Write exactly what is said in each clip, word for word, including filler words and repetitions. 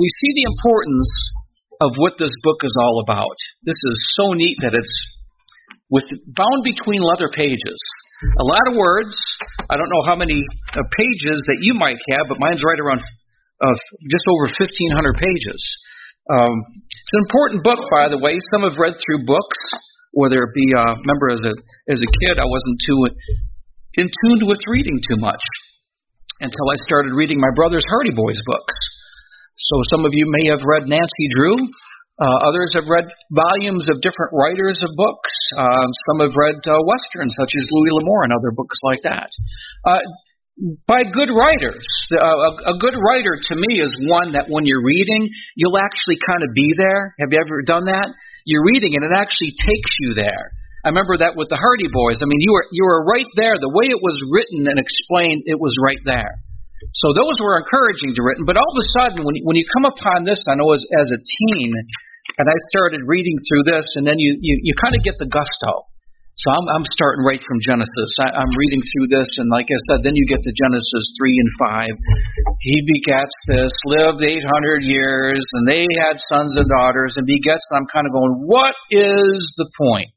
we see the importance of what this book is all about. This is so neat that it's with bound between leather pages. A lot of words. I don't know how many uh, pages that you might have, but mine's right around uh, just over fifteen hundred pages. Um, it's an important book, by the way. Some have read through books, whether it be, uh, remember as a as a kid, I wasn't too in tune with reading too much until I started reading my brother's Hardy Boys books. So some of you may have read Nancy Drew. Uh, others have read volumes of different writers of books. Uh, some have read uh, Westerns, such as Louis L'Amour and other books like that. Uh, by good writers. Uh, a, a good writer, to me, is one that when you're reading, you'll actually kind of be there. Have you ever done that? You're reading and it actually takes you there. I remember that with the Hardy Boys. I mean, you were you were right there. The way it was written and explained, it was right there. So those were encouraging to written. But all of a sudden, when you, when you come upon this, I know as, as a teen, and I started reading through this, and then you, you, you kind of get the gusto. So I'm, I'm starting right from Genesis. I, I'm reading through this, and like I said, then you get to Genesis three and five. He begets this, lived eight hundred years, and they had sons and daughters, and begets, and I'm kind of going, what is the point?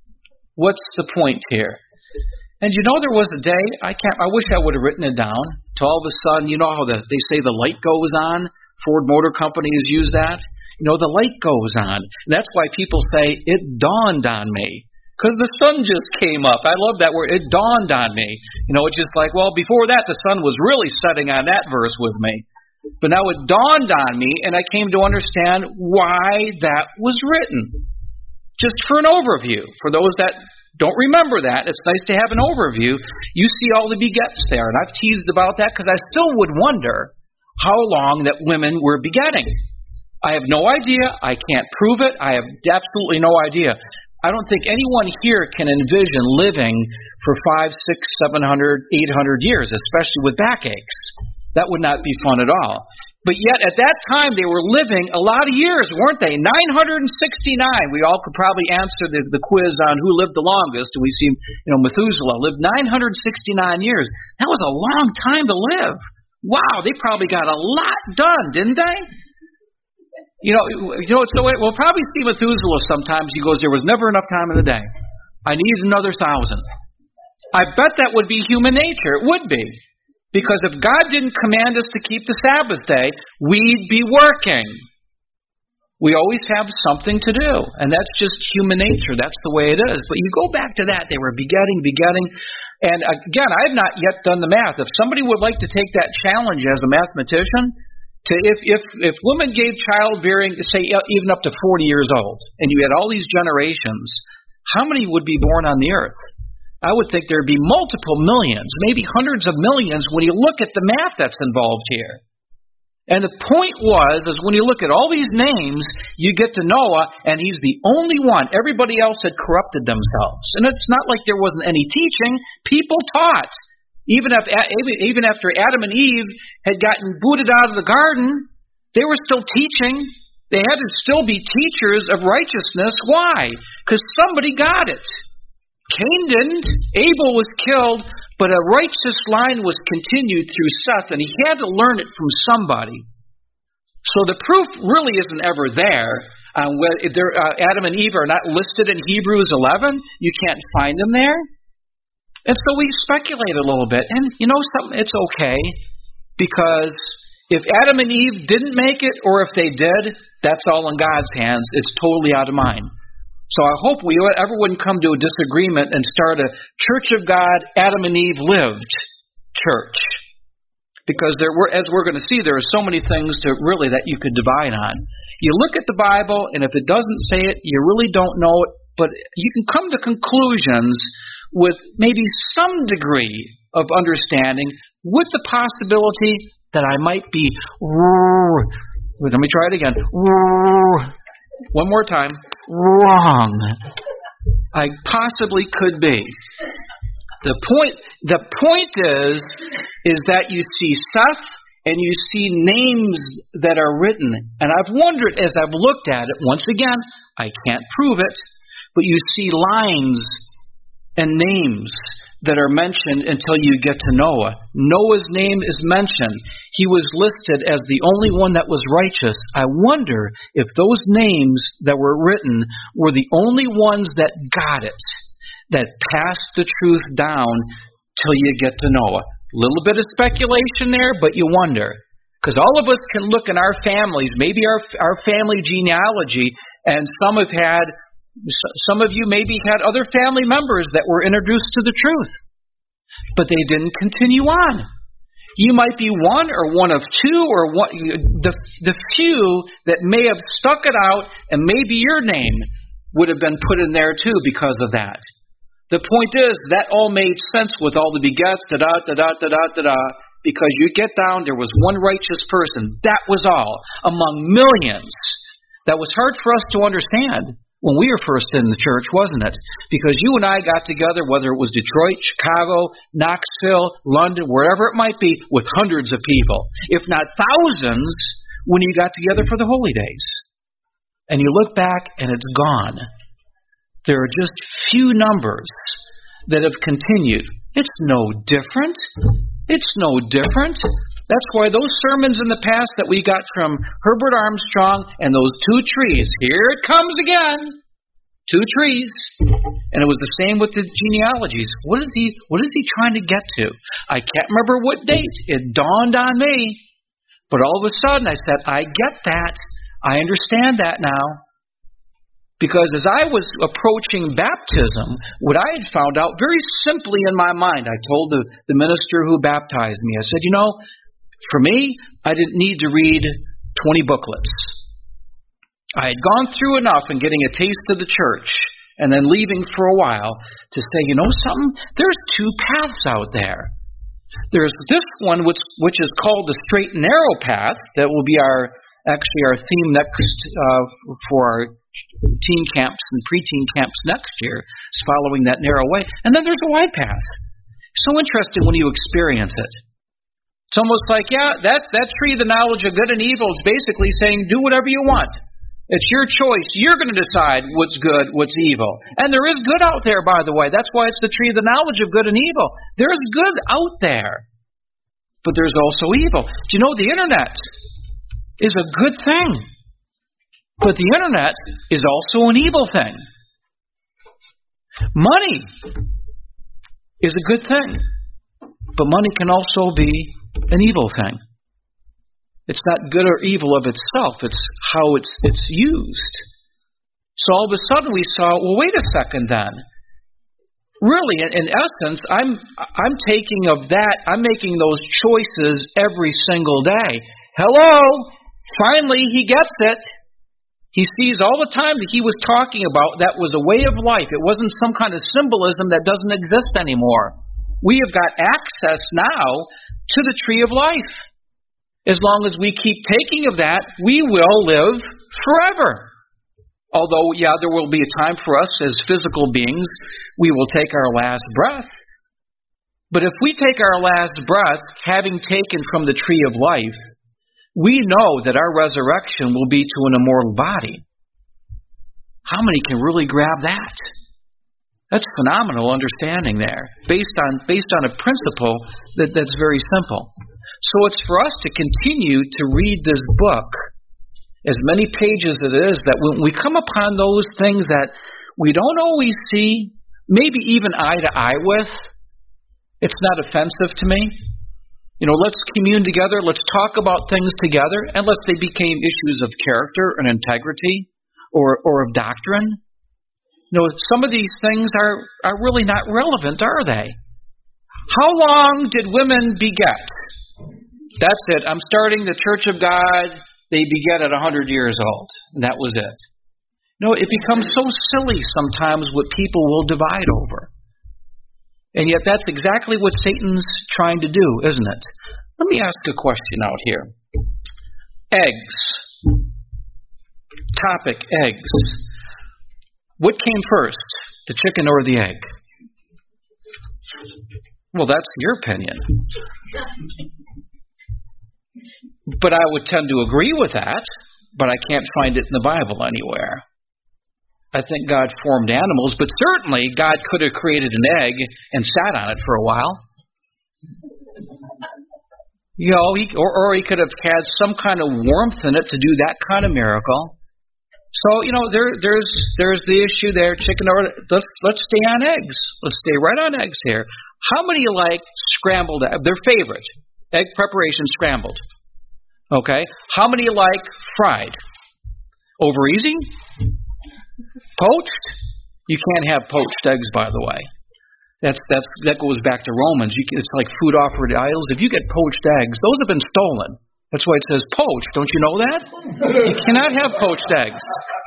What's the point here? And you know, there was a day, I can't. I wish I would have written it down. To all of a sudden, you know how the, they say the light goes on? Ford Motor Company has used that. You know, the light goes on. And that's why people say, it dawned on me. Because the sun just came up. I love that word. It dawned on me. You know, it's just like, well, before that, the sun was really setting on that verse with me. But now it dawned on me, and I came to understand why that was written. Just for an overview. For those that don't remember that, it's nice to have an overview. You see all the begets there. And I've teased about that because I still would wonder how long that women were begetting. I have no idea. I can't prove it. I have absolutely no idea. I don't think anyone here can envision living for five, six, seven hundred, eight hundred years, especially with backaches. That would not be fun at all. But yet, at that time, they were living a lot of years, weren't they? nine hundred sixty-nine. We all could probably answer the, the quiz on who lived the longest. We see, you know, Methuselah lived nine hundred sixty-nine years. That was a long time to live. Wow, they probably got a lot done, didn't they? You know, you know. So we'll probably see Methuselah sometimes. He goes, "There was never enough time in the day. I need another thousand." I bet that would be human nature. It would be, because if God didn't command us to keep the Sabbath day, we'd be working. We always have something to do, and that's just human nature. That's the way it is. But you go back to that; they were begetting, begetting, and again, I have not yet done the math. If somebody would like to take that challenge as a mathematician. To if, if if women gave childbearing, say even up to forty years old, and you had all these generations, how many would be born on the earth? I would think there would be multiple millions, maybe hundreds of millions when you look at the math that's involved here. And the point was, is when you look at all these names, you get to Noah, and he's the only one. Everybody else had corrupted themselves. And it's not like there wasn't any teaching. People taught. Even after, even after Adam and Eve had gotten booted out of the garden, they were still teaching. They had to still be teachers of righteousness. Why? Because somebody got it. Cain didn't. Abel was killed, but a righteous line was continued through Seth, and he had to learn it from somebody. So the proof really isn't ever there. Uh, whether, uh, Adam and Eve are not listed in Hebrews eleven. You can't find them there. And so we speculate a little bit. And you know something? It's okay. Because if Adam and Eve didn't make it, or if they did, that's all in God's hands. It's totally out of mine. So I hope we ever wouldn't come to a disagreement and start a Church of God, Adam and Eve lived church. Because there were, as we're going to see, there are so many things to really that you could divide on. You look at the Bible, and if it doesn't say it, you really don't know it. But you can come to conclusions with maybe some degree of understanding, with the possibility that I might be, let me try it again, one more time, wrong. I possibly could be. The point, the point is, is that you see Seth and you see names that are written. And I've wondered as I've looked at it, once again, I can't prove it, but you see lines and names that are mentioned until you get to Noah. Noah's name is mentioned. He was listed as the only one that was righteous. I wonder if those names that were written were the only ones that got it, that passed the truth down till you get to Noah. A little bit of speculation there, but you wonder. Because all of us can look in our families, maybe our our family genealogy, and some have had Some of you maybe had other family members that were introduced to the truth, but they didn't continue on. You might be one or one of two or one, the, the few that may have stuck it out, and maybe your name would have been put in there too because of that. The point is, that all made sense with all the begets, da-da, da-da, da-da, da-da, because you get down, there was one righteous person. That was all, among millions. That was hard for us to understand when we were first in the church, wasn't it? Because you and I got together, whether it was Detroit, Chicago, Knoxville, London, wherever it might be, with hundreds of people, if not thousands, when you got together for the holy days. And you look back and it's gone. There are just few numbers that have continued. It's no different. It's no different. That's why those sermons in the past that we got from Herbert Armstrong and those two trees, here it comes again, two trees, and it was the same with the genealogies. What is he, what is he trying to get to? I can't remember what date. It dawned on me. But all of a sudden I said, I get that. I understand that now. Because as I was approaching baptism, what I had found out very simply in my mind, I told the, the minister who baptized me, I said, you know, for me, I didn't need to read twenty booklets. I had gone through enough in getting a taste of the church and then leaving for a while to say, you know something? There's two paths out there. There's this one which which is called the straight and narrow path that will be our actually our theme next uh, for our teen camps and preteen camps next year, is following that narrow way. And then there's a wide path. So interesting when you experience it. It's almost like, yeah, that, that tree, the knowledge of good and evil, is basically saying, do whatever you want. It's your choice. You're going to decide what's good, what's evil. And there is good out there, by the way. That's why it's the tree of the knowledge of good and evil. There's good out there. But there's also evil. Do you know the internet is a good thing? But the internet is also an evil thing. Money is a good thing. But money can also be an evil thing. It's not good or evil of itself. It's how it's it's used. So all of a sudden we saw, well, wait a second then. Really, in, in essence, I'm I'm taking of that, I'm making those choices every single day. Hello! Finally, he gets it. He sees all the time that he was talking about that was a way of life. It wasn't some kind of symbolism that doesn't exist anymore. We have got access now to the tree of life. As long as we keep taking of that, we will live forever. Although, yeah, there will be a time for us as physical beings, we will take our last breath. But if we take our last breath, having taken from the tree of life, we know that our resurrection will be to an immortal body. How many can really grab that? That's phenomenal understanding there, based on based on a principle that, that's very simple. So it's for us to continue to read this book, as many pages it is, that when we come upon those things that we don't always see, maybe even eye to eye with, it's not offensive to me. You know, let's commune together, let's talk about things together, unless they became issues of character and integrity or, or of doctrine. You know, some of these things are, are really not relevant, are they? How long did women beget? That's it. I'm starting the Church of God. They beget at one hundred years old. And that was it. No, it becomes so silly sometimes what people will divide over. And yet that's exactly what Satan's trying to do, isn't it? Let me ask a question out here. Eggs. Topic, eggs. What came first, the chicken or the egg? Well, that's your opinion. But I would tend to agree with that, but I can't find it in the Bible anywhere. I think God formed animals, but certainly God could have created an egg and sat on it for a while. You know, he, or, or he could have had some kind of warmth in it to do that kind of miracle. So, you know, there, there's there's the issue there, chicken or let's let's stay on eggs. Let's stay right on eggs here. How many like scrambled eggs? Their favorite egg preparation, scrambled. Okay. How many like fried? Over easy? Poached? You can't have poached eggs, by the way. That's that's that goes back to Romans. You can, it's like food offered to idols. If you get poached eggs, those have been stolen. That's why it says poached. Don't you know that? You cannot have poached eggs.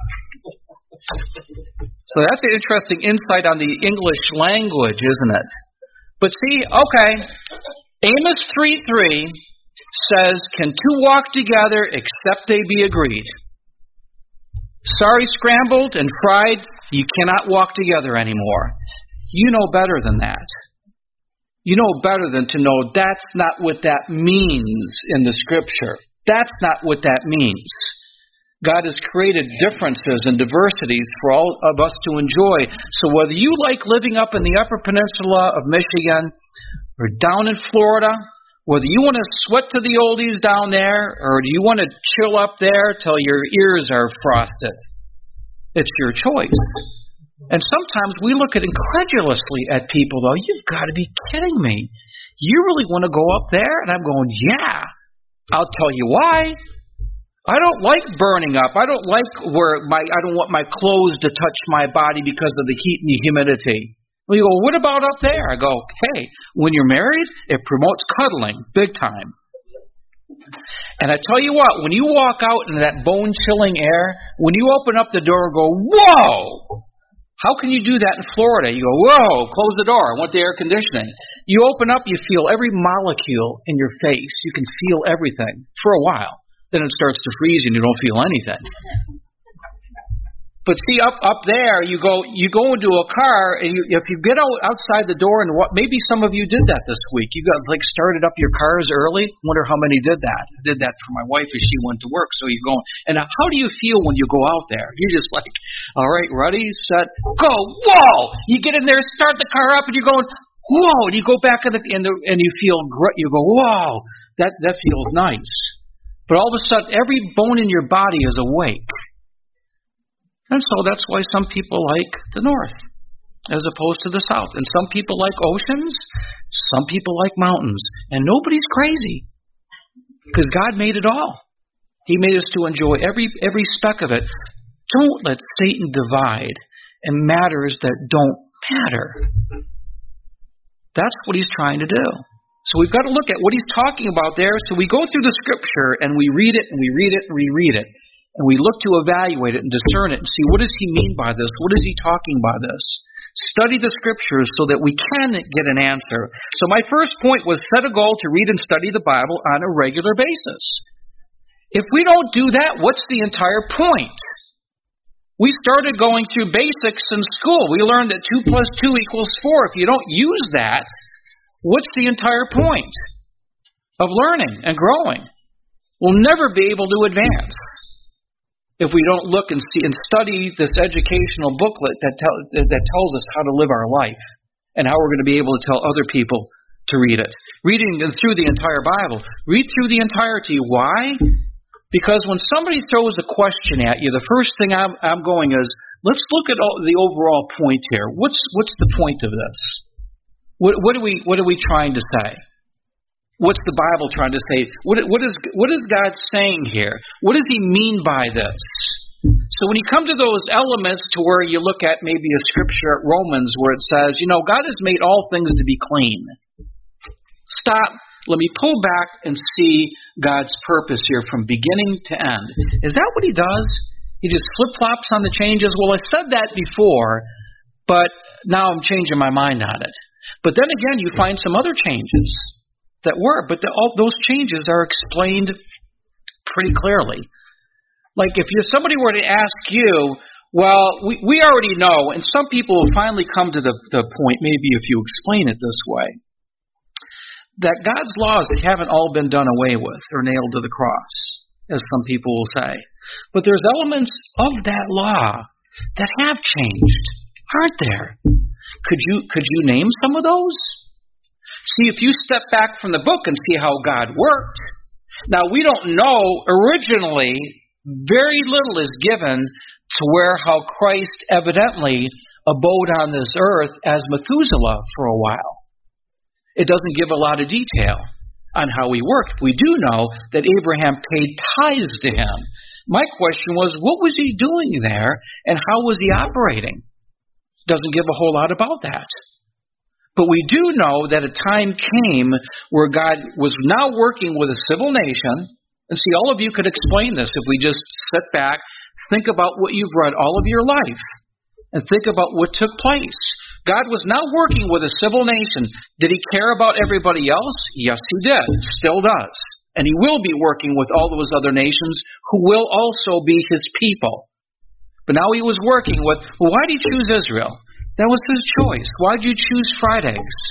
So that's an interesting insight on the English language, isn't it? But see, okay, Amos three three says, "Can two walk together except they be agreed?" Sorry, scrambled and fried, you cannot walk together anymore. You know better than that. You know better than to know that's not what that means in the Scripture. That's not what that means. God has created differences and diversities for all of us to enjoy. So whether you like living up in the Upper Peninsula of Michigan or down in Florida, whether you want to sweat to the oldies down there or do you want to chill up there till your ears are frosted, it's your choice. And sometimes we look at incredulously at people, though. You've got to be kidding me. You really want to go up there? And I'm going, yeah. I'll tell you why. I don't like burning up. I don't like where my. I don't want my clothes to touch my body because of the heat and the humidity. Well, you go, what about up there? I go, hey, when you're married, it promotes cuddling big time. And I tell you what, when you walk out in that bone-chilling air, when you open up the door and go, whoa! How can you do that in Florida? You go, whoa, close the door. I want the air conditioning. You open up, you feel every molecule in your face. You can feel everything for a while. Then it starts to freeze and you don't feel anything. But see, up up there, you go you go into a car, and you, if you get out outside the door, and what maybe some of you did that this week. You got like started up your cars early. Wonder how many did that. I did that for my wife as she went to work. So you go, and how do you feel when you go out there? You're just like, all right, ready, set, go. Whoa! You get in there, start the car up, and you're going, whoa! And you go back in the, in the and you feel great. You go, whoa! That that feels nice. But all of a sudden, every bone in your body is awake. And so that's why some people like the north as opposed to the south. And some people like oceans, some people like mountains. And nobody's crazy because God made it all. He made us to enjoy every every speck of it. Don't let Satan divide in matters that don't matter. That's what he's trying to do. So we've got to look at what he's talking about there. So we go through the Scripture and we read it and we read it and we read it. And we look to evaluate it and discern it and see, what does he mean by this? What is he talking by this? Study the Scriptures so that we can get an answer. So my first point was set a goal to read and study the Bible on a regular basis. If we don't do that, what's the entire point? We started going through basics in school. We learned that two plus two equals four. If you don't use that, what's the entire point of learning and growing? We'll never be able to advance if we don't look and see and study this educational booklet that, tell, that tells us how to live our life and how we're going to be able to tell other people to read it. Reading through the entire Bible. Read through the entirety. Why? Because when somebody throws a question at you, the first thing I'm, I'm going is, let's look at all, the overall point here. What's what's the point of this? What, what are we what are we trying to say? What's the Bible trying to say? What, what is what is God saying here? What does he mean by this? So when you come to those elements to where you look at maybe a scripture at Romans where it says, you know, God has made all things to be clean. Stop. Let me pull back and see God's purpose here from beginning to end. Is that what he does? He just flip-flops on the changes? Well, I said that before, but now I'm changing my mind on it. But then again, you find some other changes that were, but the, all those changes are explained pretty clearly. Like if you somebody were to ask you, well, we, we already know, and some people will finally come to the, the point, maybe if you explain it this way, that God's laws haven't all been done away with or nailed to the cross, as some people will say. But there's elements of that law that have changed, aren't there? Could you could you name some of those? See, if you step back from the book and see how God worked, now we don't know originally, very little is given to where how Christ evidently abode on this earth as Methuselah for a while. It doesn't give a lot of detail on how he worked. We do know that Abraham paid tithes to him. My question was, what was he doing there and how was he operating? Doesn't give a whole lot about that. But we do know that a time came where God was now working with a civil nation. And see, all of you could explain this if we just sit back, think about what you've read all of your life, and think about what took place. God was now working with a civil nation. Did he care about everybody else? Yes, he did. Still does. And he will be working with all those other nations who will also be his people. But now he was working with, well, why did he choose Israel? That was his choice. Why did you choose fried eggs?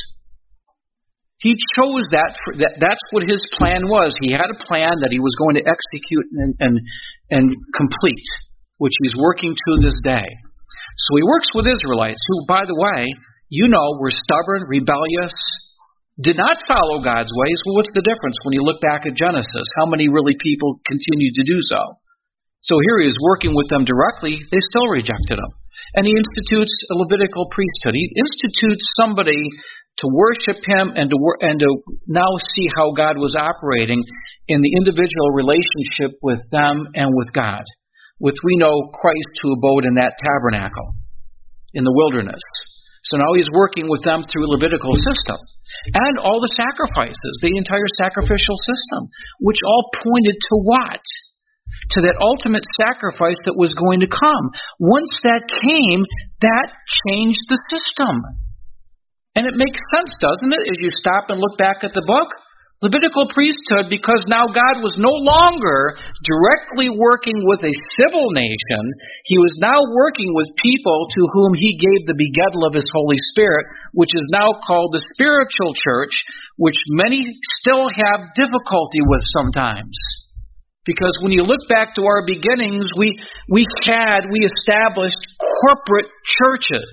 He chose that, for, that. That's what his plan was. He had a plan that he was going to execute and, and, and complete, which he's working to this day. So he works with Israelites who, by the way, you know, were stubborn, rebellious, did not follow God's ways. Well, what's the difference when you look back at Genesis? How many really people continued to do so? So here he is working with them directly. They still rejected him. And he institutes a Levitical priesthood. He institutes somebody to worship him and to wor- and to now see how God was operating in the individual relationship with them and with God. With, we know, Christ who abode in that tabernacle in the wilderness. So now he's working with them through a Levitical system. And all the sacrifices, the entire sacrificial system, which all pointed to what? To that ultimate sacrifice that was going to come. Once that came, that changed the system. And it makes sense, doesn't it, as you stop and look back at the book? Levitical priesthood, because now God was no longer directly working with a civil nation. He was now working with people to whom he gave the begettal of his Holy Spirit, which is now called the spiritual church, which many still have difficulty with sometimes. Because when you look back to our beginnings, we we had, we established corporate churches.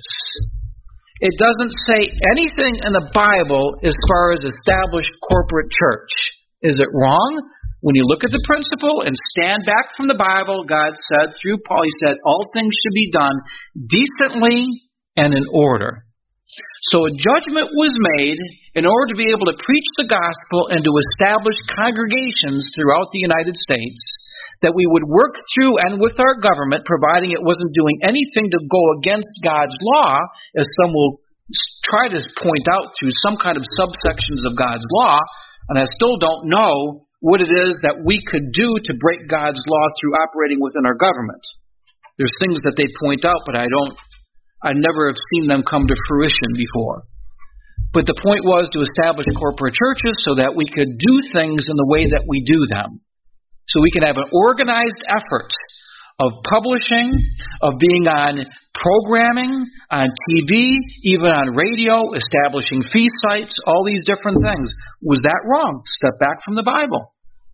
It doesn't say anything in the Bible as far as established corporate church. Is it wrong? When you look at the principle and stand back from the Bible, God said through Paul, he said, all things should be done decently and in order. So a judgment was made in order to be able to preach the gospel and to establish congregations throughout the United States, that we would work through and with our government, providing it wasn't doing anything to go against God's law, as some will try to point out through some kind of subsections of God's law, and I still don't know what it is that we could do to break God's law through operating within our government. There's things that they point out, but I don't, I never have seen them come to fruition before. But the point was to establish corporate churches so that we could do things in the way that we do them. So we can have an organized effort of publishing, of being on programming, on T V, even on radio, establishing fee sites, all these different things. Was that wrong? Step back from the Bible.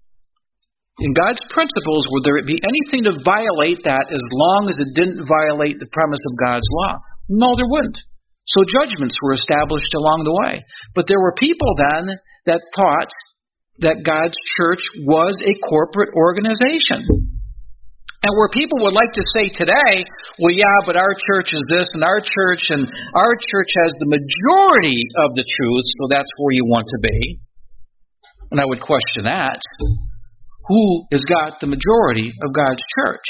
In God's principles, would there be anything to violate that as long as it didn't violate the premise of God's law? No, there wouldn't. So judgments were established along the way. But there were people then that thought that God's church was a corporate organization. And where people would like to say today, well, yeah, but our church is this, and our church, and our church has the majority of the truth, so that's where you want to be. And I would question that. Who has got the majority of God's church?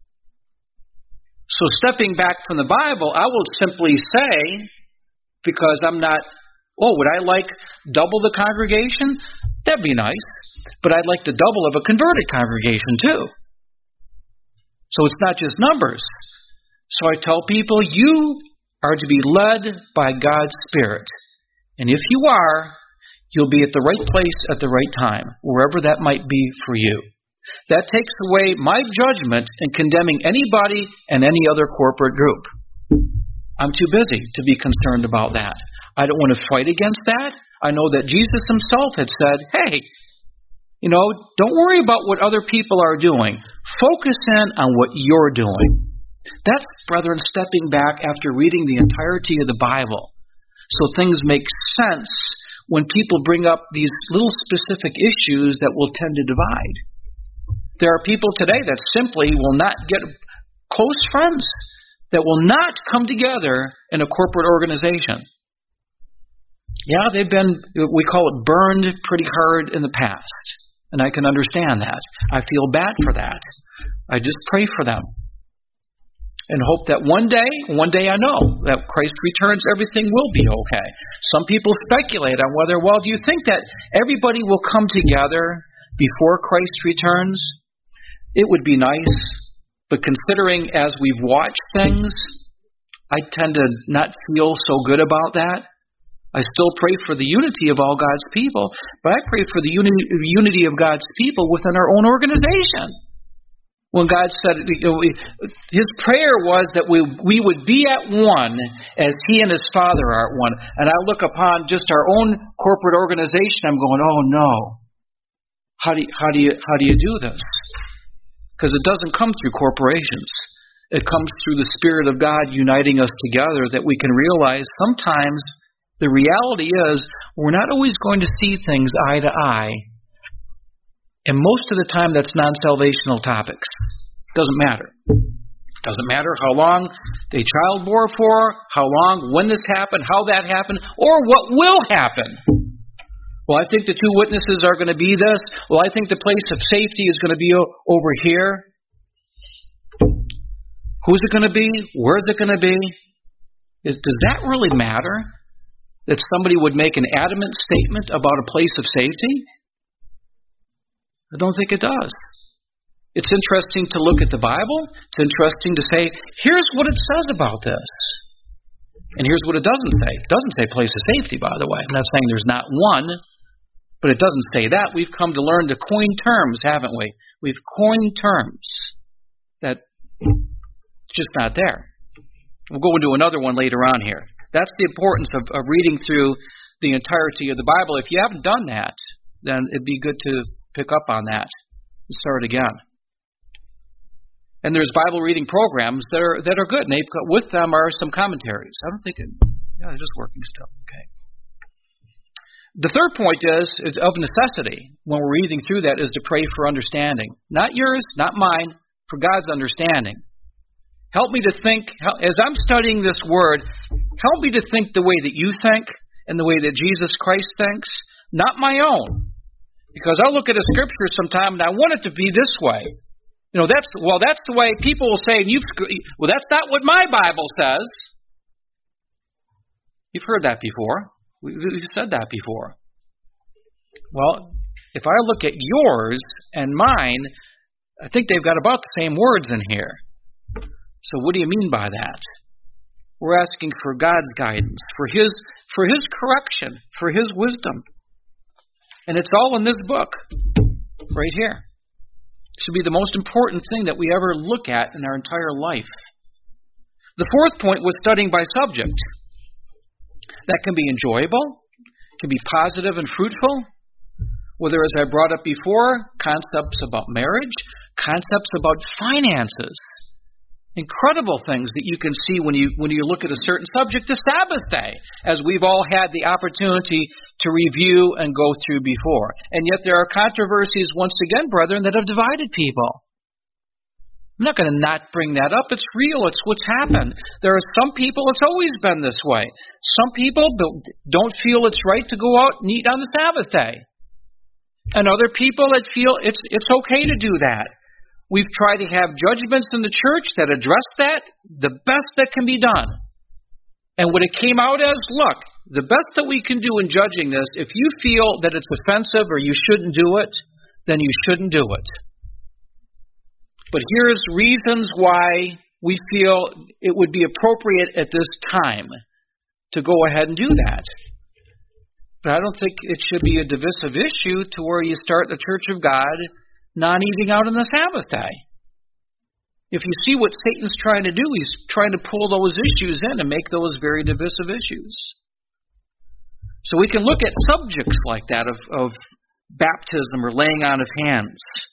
So stepping back from the Bible, I will simply say, because I'm not, oh, would I like double the congregation? That'd be nice. But I'd like the double of a converted congregation too. So it's not just numbers. So I tell people, you are to be led by God's Spirit. And if you are, you'll be at the right place at the right time, wherever that might be for you. That takes away my judgment in condemning anybody and any other corporate group. I'm too busy to be concerned about that. I don't want to fight against that. I know that Jesus himself had said, hey, you know, don't worry about what other people are doing. Focus in on what you're doing. That's, brethren, stepping back after reading the entirety of the Bible, so things make sense when people bring up these little specific issues that will tend to divide. There are people today that simply will not get close friends, that will not come together in a corporate organization. Yeah, they've been, we call it, burned pretty hard in the past, and I can understand that. I feel bad for that. I just pray for them and hope that one day, one day I know that Christ returns, everything will be okay. Some people speculate on whether, well, do you think that everybody will come together before Christ returns? It would be nice, but considering as we've watched things, I tend to not feel so good about that. I still pray for the unity of all God's people, but I pray for the uni- unity of God's people within our own organization. When God said, you know, His prayer was that we we would be at one as He and His Father are at one. And I look upon just our own corporate organization, I'm going, oh no. How do you, how do you, how do you do this? Because it doesn't come through corporations. It comes through the Spirit of God uniting us together, that we can realize sometimes the reality is we're not always going to see things eye to eye. And most of the time, that's non-salvational topics. Doesn't matter. Doesn't matter how long they child bore for, how long, when this happened, how that happened, or what will happen. Well, I think the two witnesses are going to be this. Well, I think the place of safety is going to be over here. Who's it going to be? Where's it going to be? Is, does that really matter? That somebody would make an adamant statement about a place of safety? I don't think it does. It's interesting to look at the Bible. It's interesting to say, here's what it says about this. And here's what it doesn't say. It doesn't say place of safety, by the way. I'm not saying there's not one, but it doesn't say that. We've come to learn to coin terms, haven't we? We've coined terms that just not there. We'll go into another one later on here. That's the importance of, of reading through the entirety of the Bible. If you haven't done that, then it'd be good to pick up on that and start again. And there's Bible reading programs that are that are good. And they, with them are some commentaries. I don't think it, yeah, they're just working still. Okay. The third point is, is of necessity when we're reading through that is to pray for understanding. Not yours, not mine, for God's understanding. Help me to think, as I'm studying this word, help me to think the way that you think and the way that Jesus Christ thinks, not my own. Because I look at a scripture sometime and I want it to be this way. You know, that's, well, that's the way people will say, You've, well, that's not what my Bible says. You've heard that before. We've said that before. Well, if I look at yours and mine, I think they've got about the same words in here. So what do you mean by that? We're asking for God's guidance, for His for His correction, for His wisdom. And it's all in this book, right here. It should be the most important thing that we ever look at in our entire life. The fourth point was studying by subject. That can be enjoyable, can be positive and fruitful, whether, as I brought up before, concepts about marriage, concepts about finances. Incredible things that you can see when you when you look at a certain subject, the Sabbath day, as we've all had the opportunity to review and go through before. And yet there are controversies, once again, brethren, that have divided people. I'm not going to not bring that up. It's real. It's what's happened. There are some people, it's always been this way. Some people don't feel it's right to go out and eat on the Sabbath day. And other people that feel it's it's okay to do that. We've tried to have judgments in the church that address that the best that can be done. And what it came out as, look, the best that we can do in judging this, if you feel that it's offensive or you shouldn't do it, then you shouldn't do it. But here's reasons why we feel it would be appropriate at this time to go ahead and do that. But I don't think it should be a divisive issue to where you start the Church of God non-eating out on the Sabbath day. If you see what Satan's trying to do, he's trying to pull those issues in and make those very divisive issues. So we can look at subjects like that of, of baptism or laying on of hands.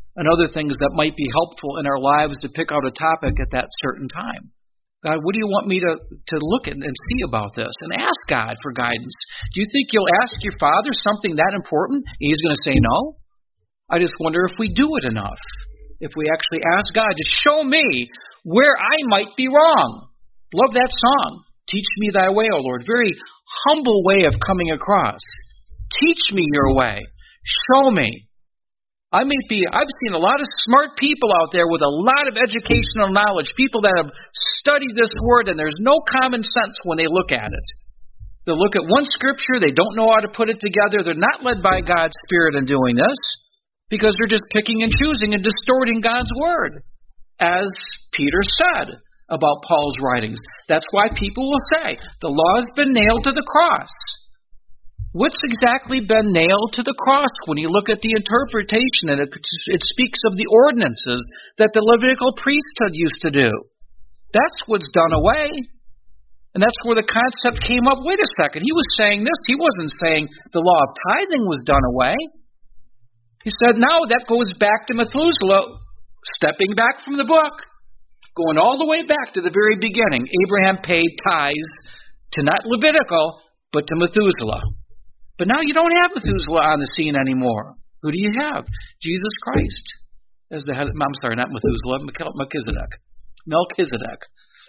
and other things that might be helpful in our lives to pick out a topic at that certain time. God, what do you want me to, to look at and see about this? And ask God for guidance. Do you think you'll ask your Father something that important and He's going to say no? I just wonder if we do it enough. If we actually ask God to show me where I might be wrong. Love that song. Teach me thy way, O Lord. Very humble way of coming across. Teach me your way. Show me. I may be, I've seen a lot of smart people out there with a lot of educational knowledge, people that have studied this word, and there's no common sense when they look at it. They look at one scripture, they don't know how to put it together, they're not led by God's Spirit in doing this, because they're just picking and choosing and distorting God's word, as Peter said about Paul's writings. That's why people will say, the law has been nailed to the cross. What's exactly been nailed to the cross when you look at the interpretation? And it, it speaks of the ordinances that the Levitical priesthood used to do. That's what's done away. And that's where the concept came up. Wait a second, he was saying this. He wasn't saying the law of tithing was done away. He said, no, that goes back to Methuselah, stepping back from the book, going all the way back to the very beginning. Abraham paid tithes to not Levitical, but to Methuselah. But now you don't have Methuselah on the scene anymore. Who do you have? Jesus Christ as the head. I'm sorry, not Methuselah, Melchizedek. Melchizedek.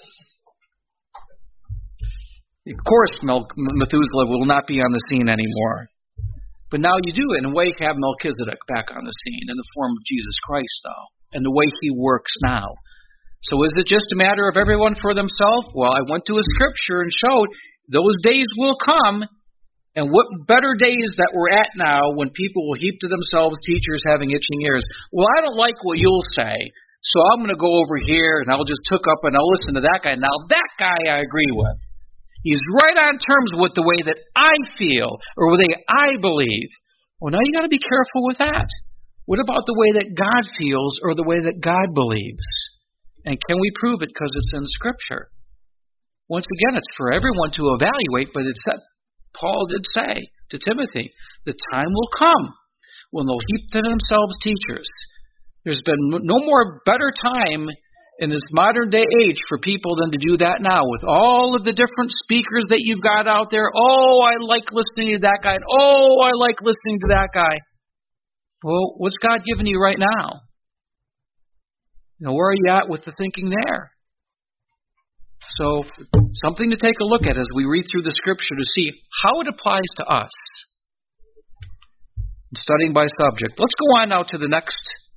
Of course, Methuselah will not be on the scene anymore. But now you do, in a way, have Melchizedek back on the scene in the form of Jesus Christ, though, and the way he works now. So is it just a matter of everyone for themselves? Well, I went to a scripture and showed those days will come. And what better days that we're at now when people will heap to themselves teachers having itching ears. Well, I don't like what you'll say, so I'm going to go over here and I'll just hook up and I'll listen to that guy. Now, that guy I agree with. He's right on terms with the way that I feel or the way I believe. Well, now you got to be careful with that. What about the way that God feels or the way that God believes? And can we prove it because it's in Scripture? Once again, it's for everyone to evaluate, but it's Paul did say to Timothy, the time will come when they'll heap to themselves teachers. There's been no more better time in this modern day age for people than to do that now with all of the different speakers that you've got out there. Oh, I like listening to that guy. Oh, I like listening to that guy. Well, what's God giving you right now? You know, where are you at with the thinking there? So, something to take a look at as we read through the Scripture to see how it applies to us. Studying by subject. Let's go on now to the next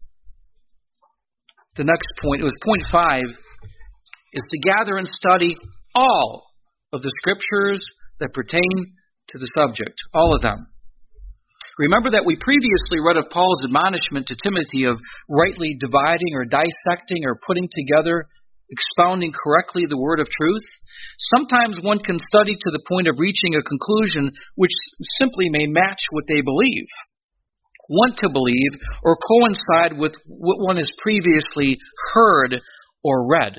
the next point. It was point five, is to gather and study all of the Scriptures that pertain to the subject. All of them. Remember that we previously read of Paul's admonishment to Timothy of rightly dividing or dissecting or putting together, expounding correctly the word of truth. Sometimes one can study to the point of reaching a conclusion which simply may match what they believe, want to believe, or coincide with what one has previously heard or read.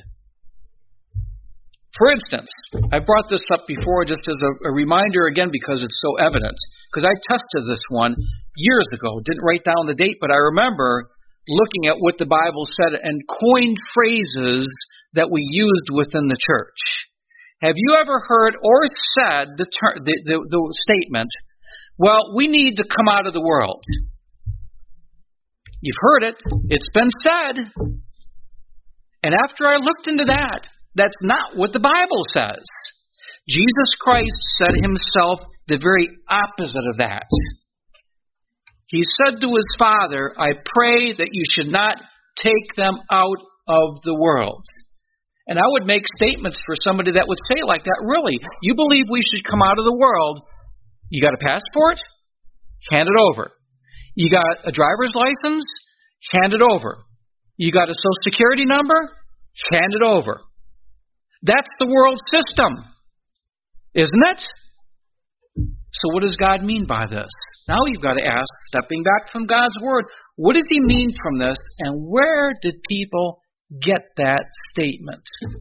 For instance, I brought this up before just as a, a reminder again because it's so evident. Because I tested this one years ago. Didn't write down the date, but I remember looking at what the Bible said and coined phrases that we used within the church. Have you ever heard or said the, ter- the, the, the statement, well, we need to come out of the world? You've heard it. It's been said. And after I looked into that, that's not what the Bible says. Jesus Christ said himself the very opposite of that. He said to his Father, I pray that you should not take them out of the world. And I would make statements for somebody that would say like that, really, you believe we should come out of the world? You got a passport? Hand it over. You got a driver's license? Hand it over. You got a social security number? Hand it over. That's the world system, isn't it? So what does God mean by this? Now you've got to ask, stepping back from God's word, what does he mean from this, and where did people get that statement?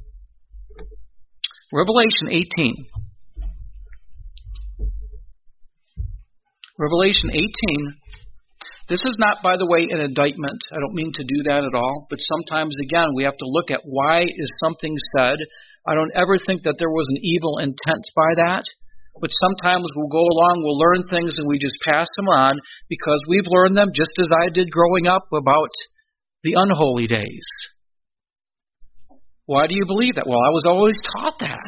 Revelation eighteen. Revelation eighteen. This is not, by the way, an indictment. I don't mean to do that at all. But sometimes, again, we have to look at why is something said. I don't ever think that there was an evil intent by that. But sometimes we'll go along, we'll learn things, and we just pass them on because we've learned them just as I did growing up about the unholy days. Why do you believe that? Well, I was always taught that.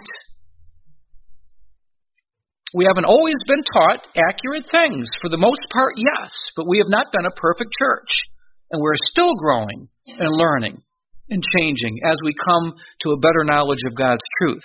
We haven't always been taught accurate things. For the most part, yes, but we have not been a perfect church. And we're still growing and learning and changing as we come to a better knowledge of God's truth.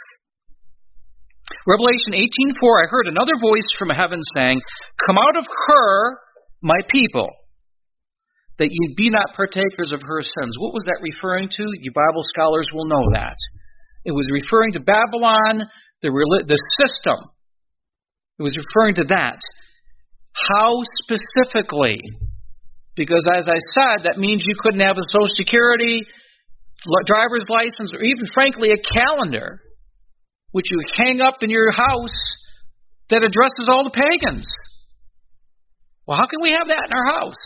Revelation eighteen four, I heard another voice from heaven saying, "Come out of her, my people, that ye be not partakers of her sins." What was that referring to? You Bible scholars will know that. It was referring to Babylon, the, the system. It was referring to that. How specifically? Because as I said, that means you couldn't have a Social Security, driver's license, or even, frankly, a calendar, which you hang up in your house that addresses all the pagans. Well, how can we have that in our house?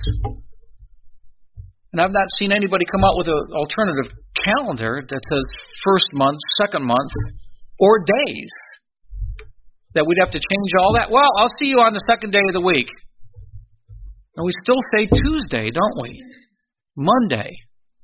And I've not seen anybody come out with an alternative calendar that says first month, second month, or days. That we'd have to change all that. Well, I'll see you on the second day of the week. And we still say Tuesday, don't we? Monday.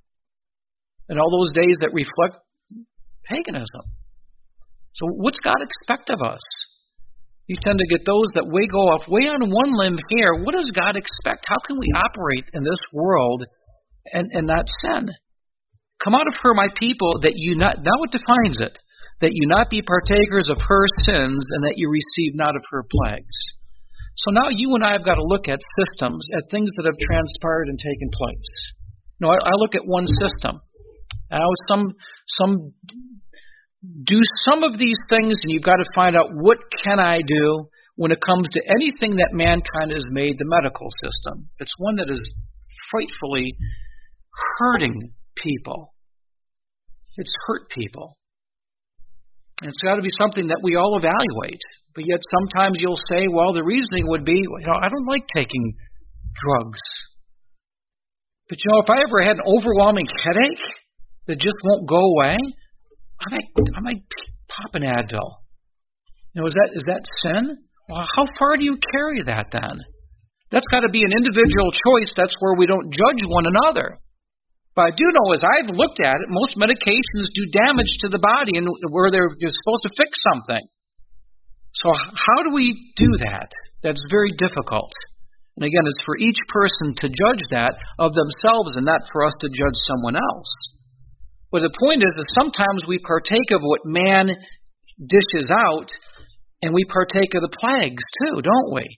And all those days that reflect paganism. So what's God expect of us? You tend to get those that way go off way on one limb here. What does God expect? How can we operate in this world and, and not sin? Come out of her, my people, that you not, now it defines it, that you not be partakers of her sins and that you receive not of her plagues. So now you and I have got to look at systems, at things that have transpired and taken place. You know, I, I look at one system. Now some some do some of these things, and you've got to find out what can I do when it comes to anything that mankind has made the medical system. It's one that is frightfully hurting people. It's hurt people. And it's got to be something that we all evaluate. But yet sometimes you'll say, well, the reasoning would be, you know, I don't like taking drugs. But, you know, if I ever had an overwhelming headache that just won't go away, I might, I might pop an Advil. You know, is that is that sin? Well, how far do you carry that then? That's got to be an individual choice. That's where we don't judge one another. But I do know, as I've looked at it, most medications do damage to the body and where they're, they're supposed to fix something. So how do we do that? That's very difficult. And again, it's for each person to judge that of themselves and not for us to judge someone else. But the point is that sometimes we partake of what man dishes out, and we partake of the plagues too, don't we?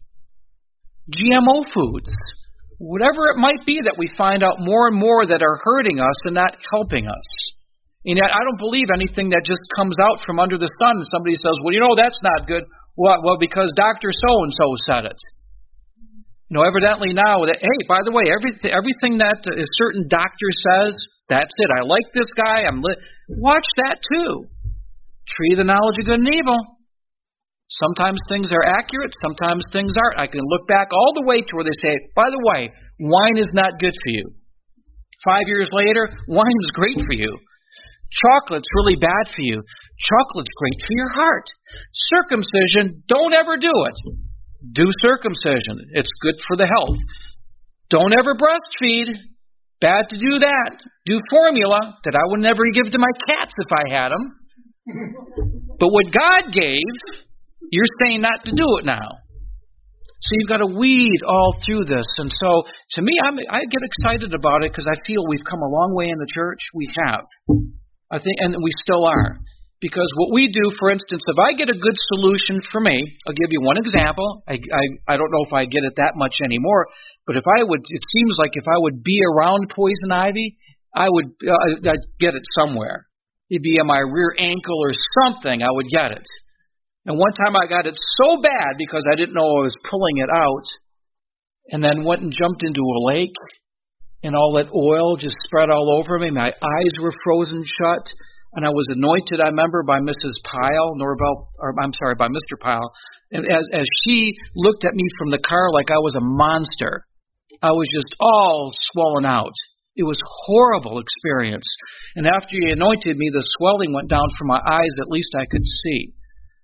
G M O foods. Whatever it might be that we find out more and more that are hurting us and not helping us. And yet I don't believe anything that just comes out from under the sun and somebody says, well, you know, that's not good. Well, well because Doctor So-and-so said it. You know, evidently now, that hey, by the way, everything, everything that a certain doctor says, that's it. I like this guy. I'm li- Watch that too. Tree of the knowledge of good and evil. Sometimes things are accurate, sometimes things aren't. I can look back all the way to where they say, by the way, wine is not good for you. Five years later, wine is great for you. Chocolate's really bad for you. Chocolate's great for your heart. Circumcision, don't ever do it. Do circumcision. It's good for the health. Don't ever breastfeed. Bad to do that. Do formula that I would never give to my cats if I had them. But what God gave, you're saying not to do it now. So you've got to weed all through this. And so, to me, I'm, I get excited about it because I feel we've come a long way in the church. We have. I think, and we still are. Because what we do, for instance, if I get a good solution for me, I'll give you one example. I, I, I don't know if I get it that much anymore, but if I would, it seems like if I would be around poison ivy, I would uh, I'd get it somewhere. It'd be on my rear ankle or something, I would get it. And one time I got it so bad because I didn't know I was pulling it out, and then went and jumped into a lake, and all that oil just spread all over me. My eyes were frozen shut, and I was anointed, I remember, by Missus Pyle, Norvell, or I'm sorry, by Mister Pyle. And as, as she looked at me from the car like I was a monster, I was just all swollen out. It was a horrible experience. And after he anointed me, the swelling went down from my eyes. At least I could see.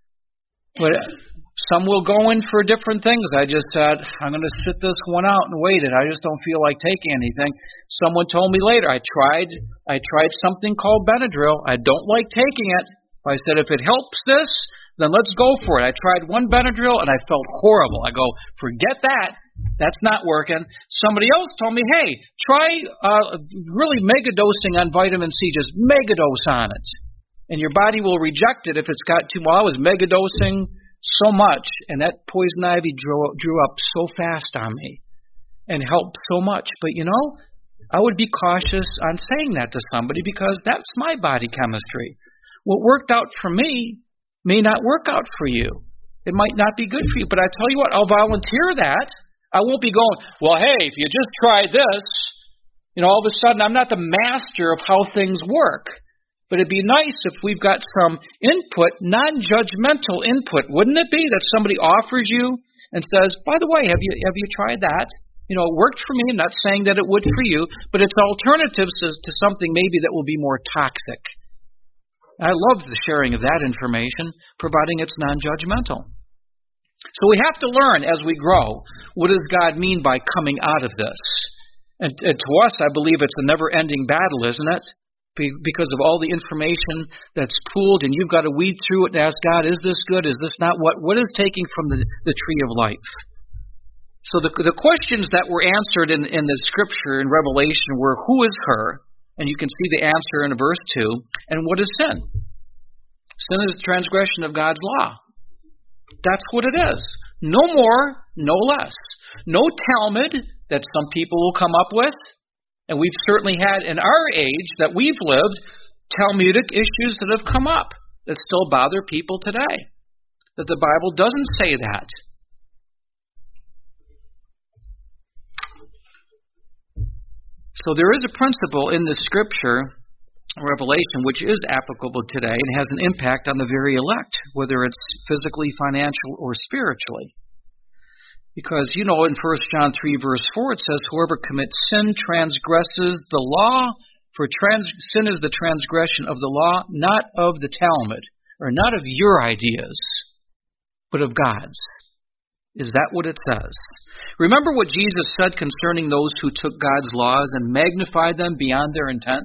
But some will go in for different things. I just said, I'm going to sit this one out and wait it. I just don't feel like taking anything. Someone told me later, I tried I tried something called Benadryl. I don't like taking it. I said, if it helps this, then let's go for it. I tried one Benadryl and I felt horrible. I go, forget that. That's not working. Somebody else told me, hey, try uh, really megadosing on vitamin C. Just megadose on it. And your body will reject it if it's got too much. I was megadosing so much, and that poison ivy drew, drew up so fast on me and helped so much. But, you know, I would be cautious on saying that to somebody because that's my body chemistry. What worked out for me may not work out for you. It might not be good for you. But I tell you what, I'll volunteer that. I won't be going, well, hey, if you just try this, you know, all of a sudden I'm not the master of how things work. But it'd be nice if we've got some input, non-judgmental input. Wouldn't it be that somebody offers you and says, by the way, have you have you tried that? You know, it worked for me. I'm not saying that it would for you, but it's alternatives to, to something maybe that will be more toxic. I love the sharing of that information, providing it's non-judgmental. So we have to learn as we grow, what does God mean by coming out of this? And, and to us, I believe it's a never-ending battle, isn't it? Because of all the information that's pooled, and you've got to weed through it and ask God, is this good? Is this not? What What is taking from the, the tree of life? So the the questions that were answered in, in the scripture in Revelation were, who is her? And you can see the answer in verse two. And what is sin? Sin is transgression of God's law. That's what it is. No more, no less. No Talmud that some people will come up with. And we've certainly had in our age that we've lived Talmudic issues that have come up that still bother people today. That the Bible doesn't say that. So there is a principle in the scripture, Revelation, which is applicable today and has an impact on the very elect, whether it's physically, financial, or spiritually. Because, you know, in First John three, verse four, it says, whoever commits sin transgresses the law, for trans- sin is the transgression of the law, not of the Talmud, or not of your ideas, but of God's. Is that what it says? Remember what Jesus said concerning those who took God's laws and magnified them beyond their intent?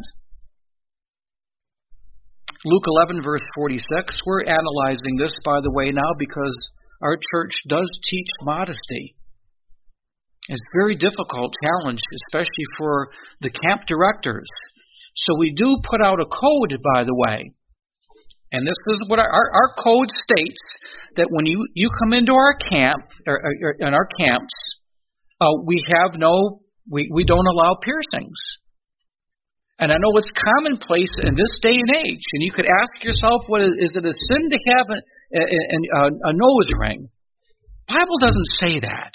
Luke eleven, verse forty-six. We're analyzing this, by the way, now because our church does teach modesty. It's a very difficult challenge, especially for the camp directors. So we do put out a code, by the way. And this is what our, our, our code states, that when you, you come into our camp, or, or in our camps, uh, we have no, we, we don't allow piercings. And I know it's commonplace in this day and age. And you could ask yourself, what is, is it a sin to have a, a, a nose ring? The Bible doesn't say that.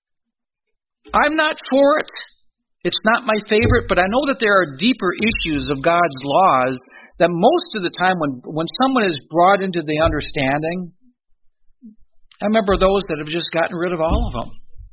I'm not for it. It's not my favorite, but I know that there are deeper issues of God's laws that most of the time when, when someone is brought into the understanding, I remember those that have just gotten rid of all of them.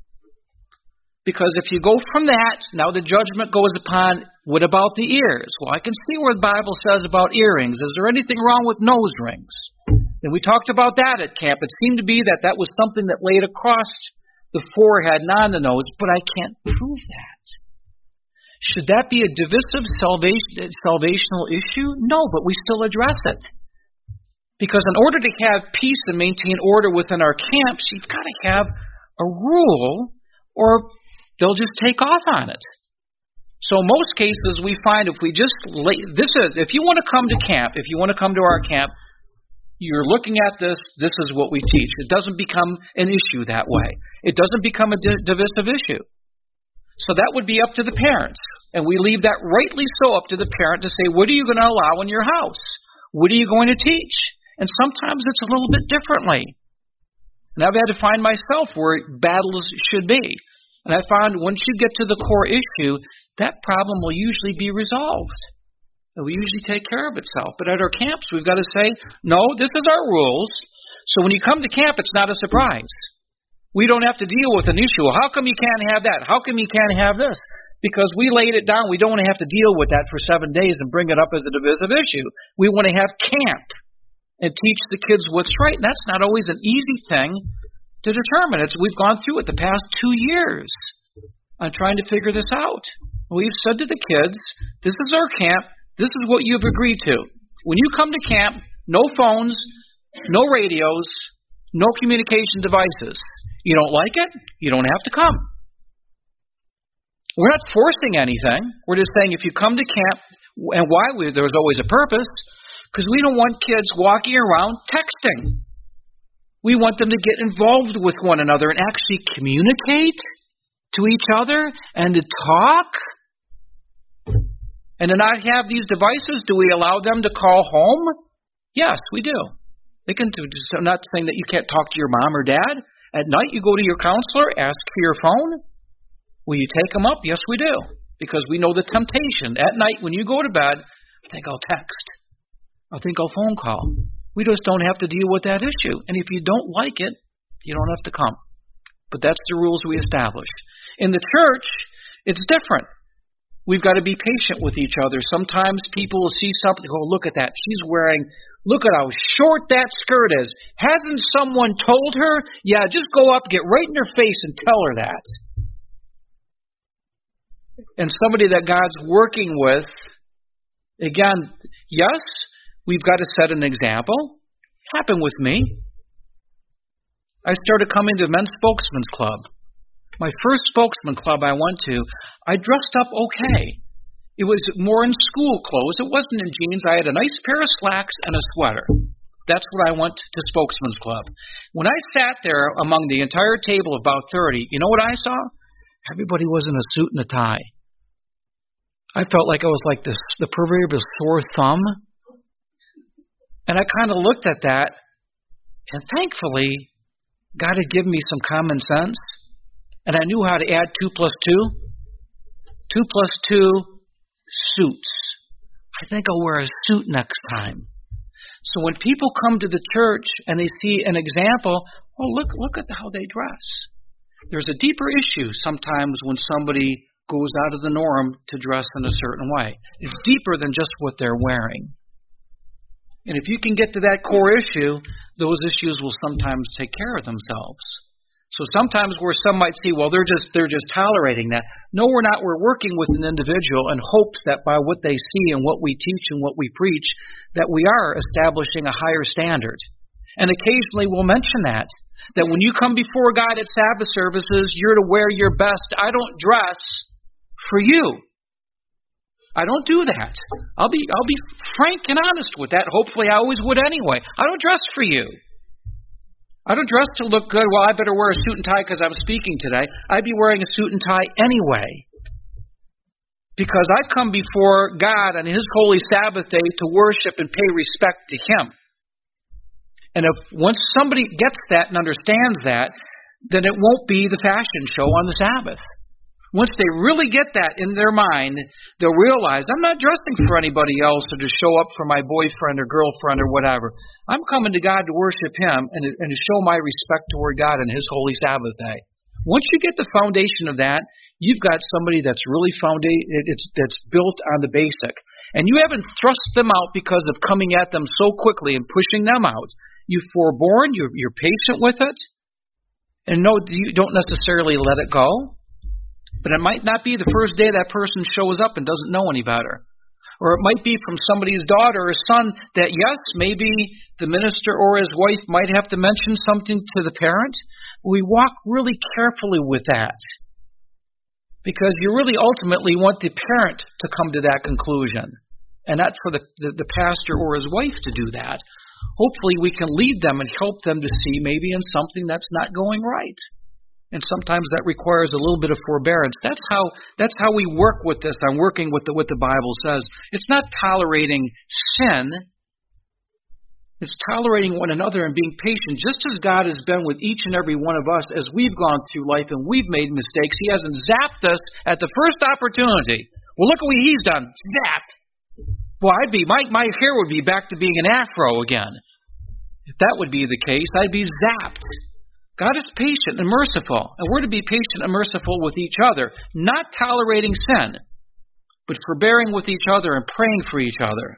Because if you go from that, now the judgment goes upon, what about the ears? Well, I can see where the Bible says about earrings. Is there anything wrong with nose rings? And we talked about that at camp. It seemed to be that that was something that laid across the forehead, not on the nose, but I can't prove that. Should that be a divisive salvation, salvational issue? No, but we still address it. Because in order to have peace and maintain order within our camps, you've got to have a rule, or they'll just take off on it. So in most cases, we find if we just lay, this is, if you want to come to camp, if you want to come to our camp, you're looking at this, this is what we teach. It doesn't become an issue that way. It doesn't become a di- divisive issue. So that would be up to the parents. And we leave that rightly so up to the parent to say, what are you going to allow in your house? What are you going to teach? And sometimes it's a little bit differently. And I've had to find myself where battles should be. And I found once you get to the core issue, that problem will usually be resolved. It will usually take care of itself. But at our camps, we've got to say, no, this is our rules. So when you come to camp, it's not a surprise. We don't have to deal with an issue. How come you can't have that? How come you can't have this? Because we laid it down. We don't want to have to deal with that for seven days and bring it up as a divisive issue. We want to have camp and teach the kids what's right. And that's not always an easy thing to determine. It's, we've gone through it the past two years on trying to figure this out. We've said to the kids, this is our camp. This is what you've agreed to. When you come to camp, no phones, no radios, no communication devices. You don't like it? You don't have to come. We're not forcing anything. We're just saying if you come to camp, and why? We, there's always a purpose, because we don't want kids walking around texting. We want them to get involved with one another and actually communicate to each other and to talk and to not have these devices. Do we allow them to call home? Yes, we do. They can do. So I'm not saying that you can't talk to your mom or dad. At night, you go to your counselor, ask for your phone. Will you take them up? Yes, we do. Because we know the temptation. At night, when you go to bed, I think I'll text. I think I'll phone call. We just don't have to deal with that issue. And if you don't like it, you don't have to come. But that's the rules we established. In the church, it's different. We've got to be patient with each other. Sometimes people will see something, oh, look at that. She's wearing, look at how short that skirt is. Hasn't someone told her? Yeah, just go up, get right in her face and tell her that. And somebody that God's working with, again, yes, we've got to set an example. It happened with me. I started coming to Men's Spokesman's Club. My first spokesman club I went to, I dressed up okay. It was more in school clothes. It wasn't in jeans. I had a nice pair of slacks and a sweater. That's what I went to Spokesman's Club. When I sat there among the entire table of about thirty, you know what I saw? Everybody was in a suit and a tie. I felt like I was like this, the proverbial sore thumb. And I kind of looked at that, and thankfully, God had given me some common sense. And I knew how to add two plus two. Two plus two, suits. I think I'll wear a suit next time. So when people come to the church and they see an example, oh, look, look at how they dress. There's a deeper issue sometimes when somebody goes out of the norm to dress in a certain way. It's deeper than just what they're wearing. And if you can get to that core issue, those issues will sometimes take care of themselves. So sometimes where some might see, well, they're just they're just tolerating that. No, we're not. We're working with an individual in hopes that by what they see and what we teach and what we preach, that we are establishing a higher standard. And occasionally we'll mention that, that when you come before God at Sabbath services, you're to wear your best. I don't dress for you. I don't do that. I'll be I'll be frank and honest with that. Hopefully I always would anyway. I don't dress for you. I don't dress to look good. Well, I better wear a suit and tie because I'm speaking today. I'd be wearing a suit and tie anyway. Because I come before God on His holy Sabbath day to worship and pay respect to Him. And if once somebody gets that and understands that, then it won't be the fashion show on the Sabbath. Once they really get that in their mind, they'll realize, I'm not dressing for anybody else or to show up for my boyfriend or girlfriend or whatever. I'm coming to God to worship Him and to, and to show my respect toward God on His holy Sabbath day. Once you get the foundation of that, you've got somebody that's really founda- it's, that's built on the basic. And you haven't thrust them out because of coming at them so quickly and pushing them out. You've forborne, you're, you're patient with it, and no, you don't necessarily let it go. But it might not be the first day that person shows up and doesn't know any better. Or it might be from somebody's daughter or son that, yes, maybe the minister or his wife might have to mention something to the parent. We walk really carefully with that. Because you really ultimately want the parent to come to that conclusion. And not for the, the, the pastor or his wife to do that. Hopefully we can lead them and help them to see maybe in something that's not going right. And sometimes that requires a little bit of forbearance. That's how that's how we work with this. I'm working with the, what the Bible says. It's not tolerating sin. It's tolerating one another and being patient. Just as God has been with each and every one of us as we've gone through life and we've made mistakes, He hasn't zapped us at the first opportunity. Well, look at what He's done. Zapped. Well, I'd be my my hair would be back to being an afro again. If that would be the case, I'd be zapped. God is patient and merciful, and we're to be patient and merciful with each other, not tolerating sin, but forbearing with each other and praying for each other.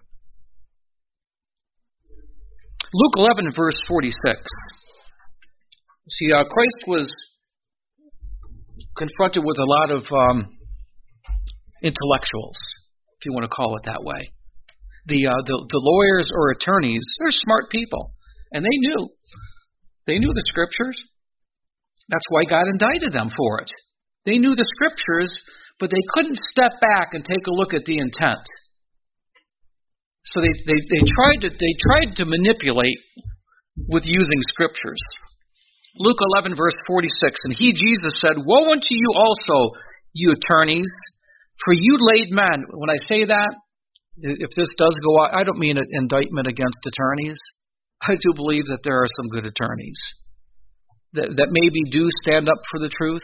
Luke eleven, verse forty-six. See, uh, Christ was confronted with a lot of um, intellectuals, if you want to call it that way. The, uh, the the lawyers or attorneys, they're smart people, and they knew. They knew the Scriptures. That's why God indicted them for it. They knew the Scriptures, but they couldn't step back and take a look at the intent. So they, they, they tried to they tried to manipulate with using Scriptures. Luke eleven, verse forty-six, and he, Jesus, said, "Woe unto you also, you attorneys, for you laid men." When I say that, if this does go out, I don't mean an indictment against attorneys. I do believe that there are some good attorneys that, that maybe do stand up for the truth.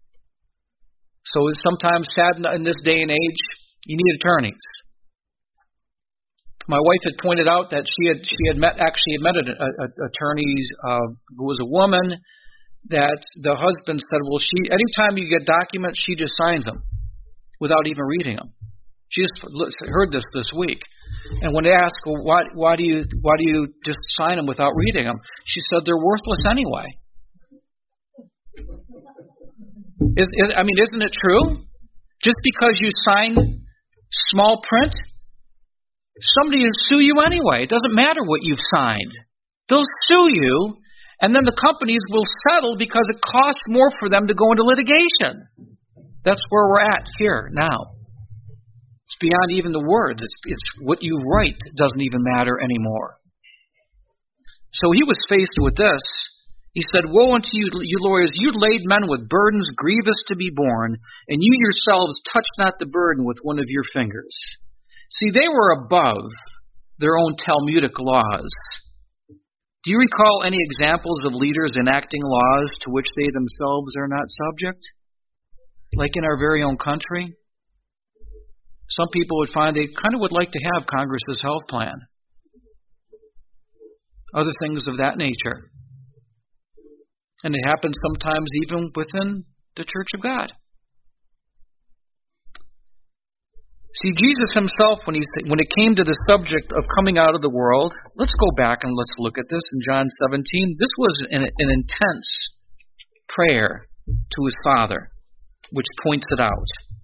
So sometimes, sad in this day and age, you need attorneys. My wife had pointed out that she had she had met actually had met an attorney uh, who was a woman. That the husband said, "Well, she anytime you get documents, she just signs them without even reading them." She just heard this this week, and when they asked, "Well, why why do you why do you just sign them without reading them?" She said, "They're worthless anyway." Is, is I mean, isn't it true? Just because you sign small print, somebody will sue you anyway. It doesn't matter what you've signed. They'll sue you, and then the companies will settle because it costs more for them to go into litigation. That's where we're at here now. It's beyond even the words. It's, it's what you write doesn't even matter anymore. So he was faced with this. He said, "Woe unto you, you lawyers, you laid men with burdens grievous to be borne, and you yourselves touch not the burden with one of your fingers." See, they were above their own Talmudic laws. Do you recall any examples of leaders enacting laws to which they themselves are not subject? Like in our very own country? Some people would find they kind of would like to have Congress's health plan. Other things of that nature. And it happens sometimes even within the Church of God. See, Jesus himself, when he when it came to the subject of coming out of the world, let's go back and let's look at this in John seventeen. This was an, an intense prayer to his Father, which points it out.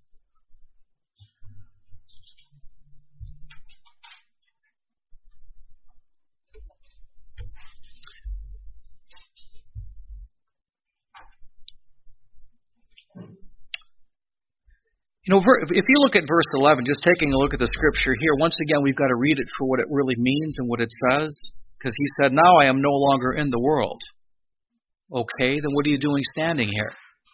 You know, if you look at verse eleven, just taking a look at the scripture here, once again, we've got to read it for what it really means and what it says. Because he said, "Now I am no longer in the world." Okay, then what are you doing standing here?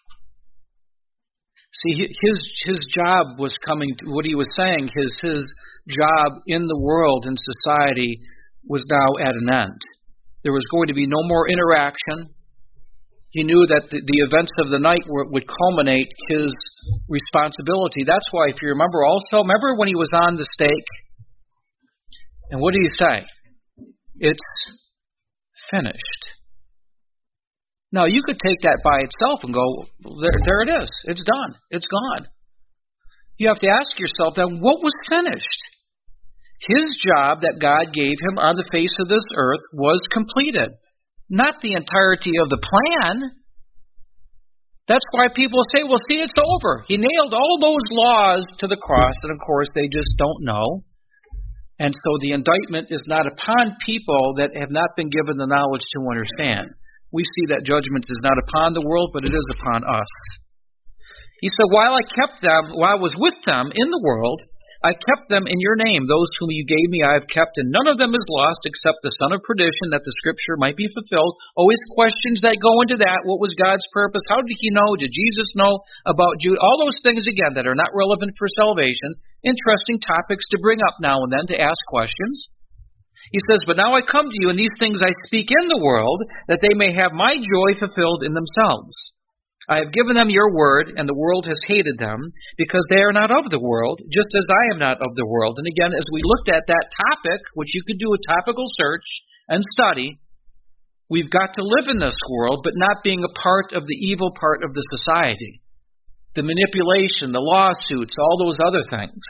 See, his his job was coming, to, what he was saying, his, his job in the world, in society, was now at an end. There was going to be no more interaction. He knew that the, the events of the night were, would culminate his responsibility. That's why, if you remember also, remember when he was on the stake? And what did he say? It's finished. Now, you could take that by itself and go, there, there it is. It's done. It's gone. You have to ask yourself then, what was finished? His job that God gave him on the face of this earth was completed. Not the entirety of the plan. That's why people say, well, see, it's over. He nailed all those laws to the cross, and of course, they just don't know. And so the indictment is not upon people that have not been given the knowledge to understand. We see that judgment is not upon the world, but it is upon us. He said, while I kept them, while I was with them in the world, I kept them in your name. Those whom you gave me I have kept, and none of them is lost except the son of perdition, that the scripture might be fulfilled. Always questions that go into that. What was God's purpose? How did he know? Did Jesus know about Jude? All those things, again, that are not relevant for salvation. Interesting topics to bring up now and then to ask questions. He says, but now I come to you, and these things I speak in the world, that they may have my joy fulfilled in themselves. I have given them your word, and the world has hated them, because they are not of the world, just as I am not of the world. And again, as we looked at that topic, which you could do a topical search and study, We've got to live in this world, but not being a part of the evil part of the society. The manipulation, the lawsuits, all those other things.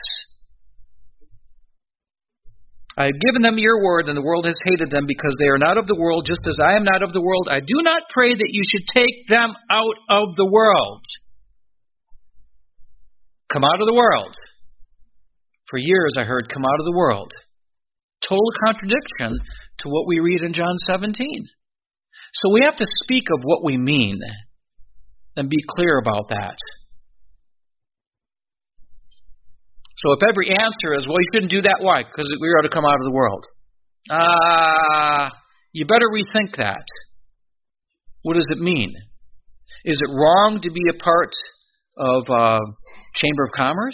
I have given them your word, and the world has hated them because they are not of the world, just as I am not of the world. I do not pray that you should take them out of the world. Come out of the world. For years I heard, come out of the world. Total contradiction to what we read in John seventeen. So we have to speak of what we mean and be clear about that. So if every answer is, well, you shouldn't do that, why? Because we ought to come out of the world. Ah, uh, you better rethink that. What does it mean? Is it wrong to be a part of uh, Chamber of Commerce?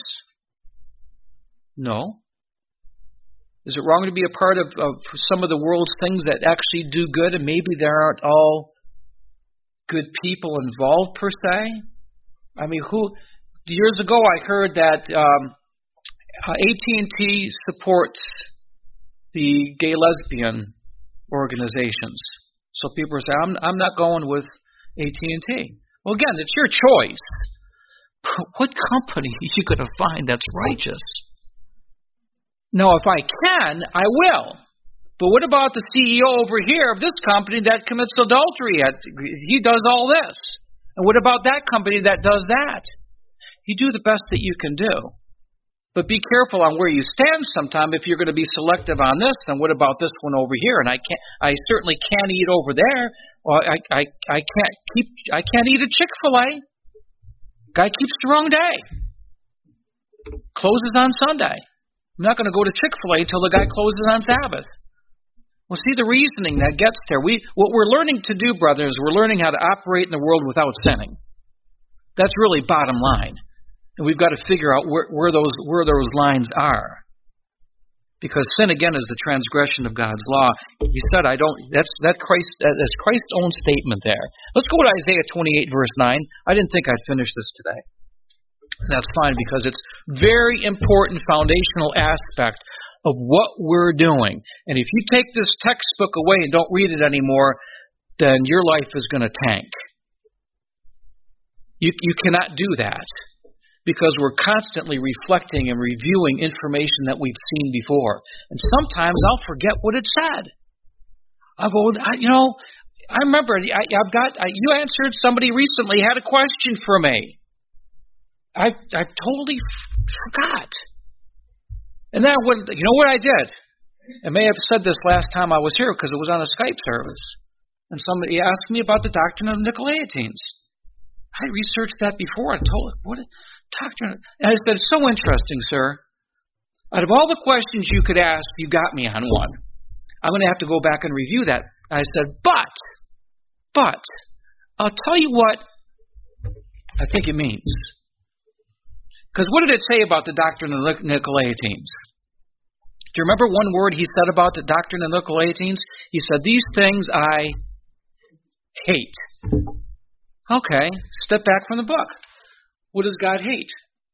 No. Is it wrong to be a part of, of some of the world's things that actually do good, and maybe there aren't all good people involved per se? I mean, who years ago I heard that um, Uh, A T and T supports the gay lesbian organizations. So people say, I'm, I'm not going with A T and T. Well, again, it's your choice. But what company are you going to find that's righteous? Now, if I can, I will. But what about the C E O over here of this company that commits adultery? He does all this. And what about that company that does that? You do the best that you can do. But be careful on where you stand sometime if you're going to be selective on this. And what about this one over here? And I can't. I certainly can't eat over there. Well, I I I can't keep. I can't eat a Chick-fil-A. Guy keeps the wrong day. Closes on Sunday. I'm not going to go to Chick-fil-A until the guy closes on Sabbath. Well, see the reasoning that gets there. We what we're learning to do, brothers, we're learning how to operate in the world without sinning. That's really bottom line. And we've got to figure out where, where those where those lines are, because sin again is the transgression of God's law. He said, "I don't." That's that Christ. That's Christ's own statement there. Let's go to Isaiah twenty-eight, verse nine. I didn't think I'd finish this today. That's fine, because it's very important foundational aspect of what we're doing. And if you take this textbook away and don't read it anymore, then your life is going to tank. You you cannot do that, because we're constantly reflecting and reviewing information that we've seen before. And sometimes I'll forget what it said. I'll go, you know, I remember, I, I've got, I, you answered, somebody recently had a question for me. I I totally f- forgot. And then, when, you know what I did? I may have said this last time I was here, because it was on a Skype service. And somebody asked me about the doctrine of Nicolaitans. I researched that before. I told it, what? Doctrine. And I said, so interesting, sir. Out of all the questions you could ask, you got me on one. I'm going to have to go back and review that. I said, but, but, I'll tell you what I think it means. Because what did it say about the doctrine of Nicolaitans? Do you remember one word he said about the doctrine of Nicolaitans? He said, these things I hate. Okay, step back from the book. What does God hate?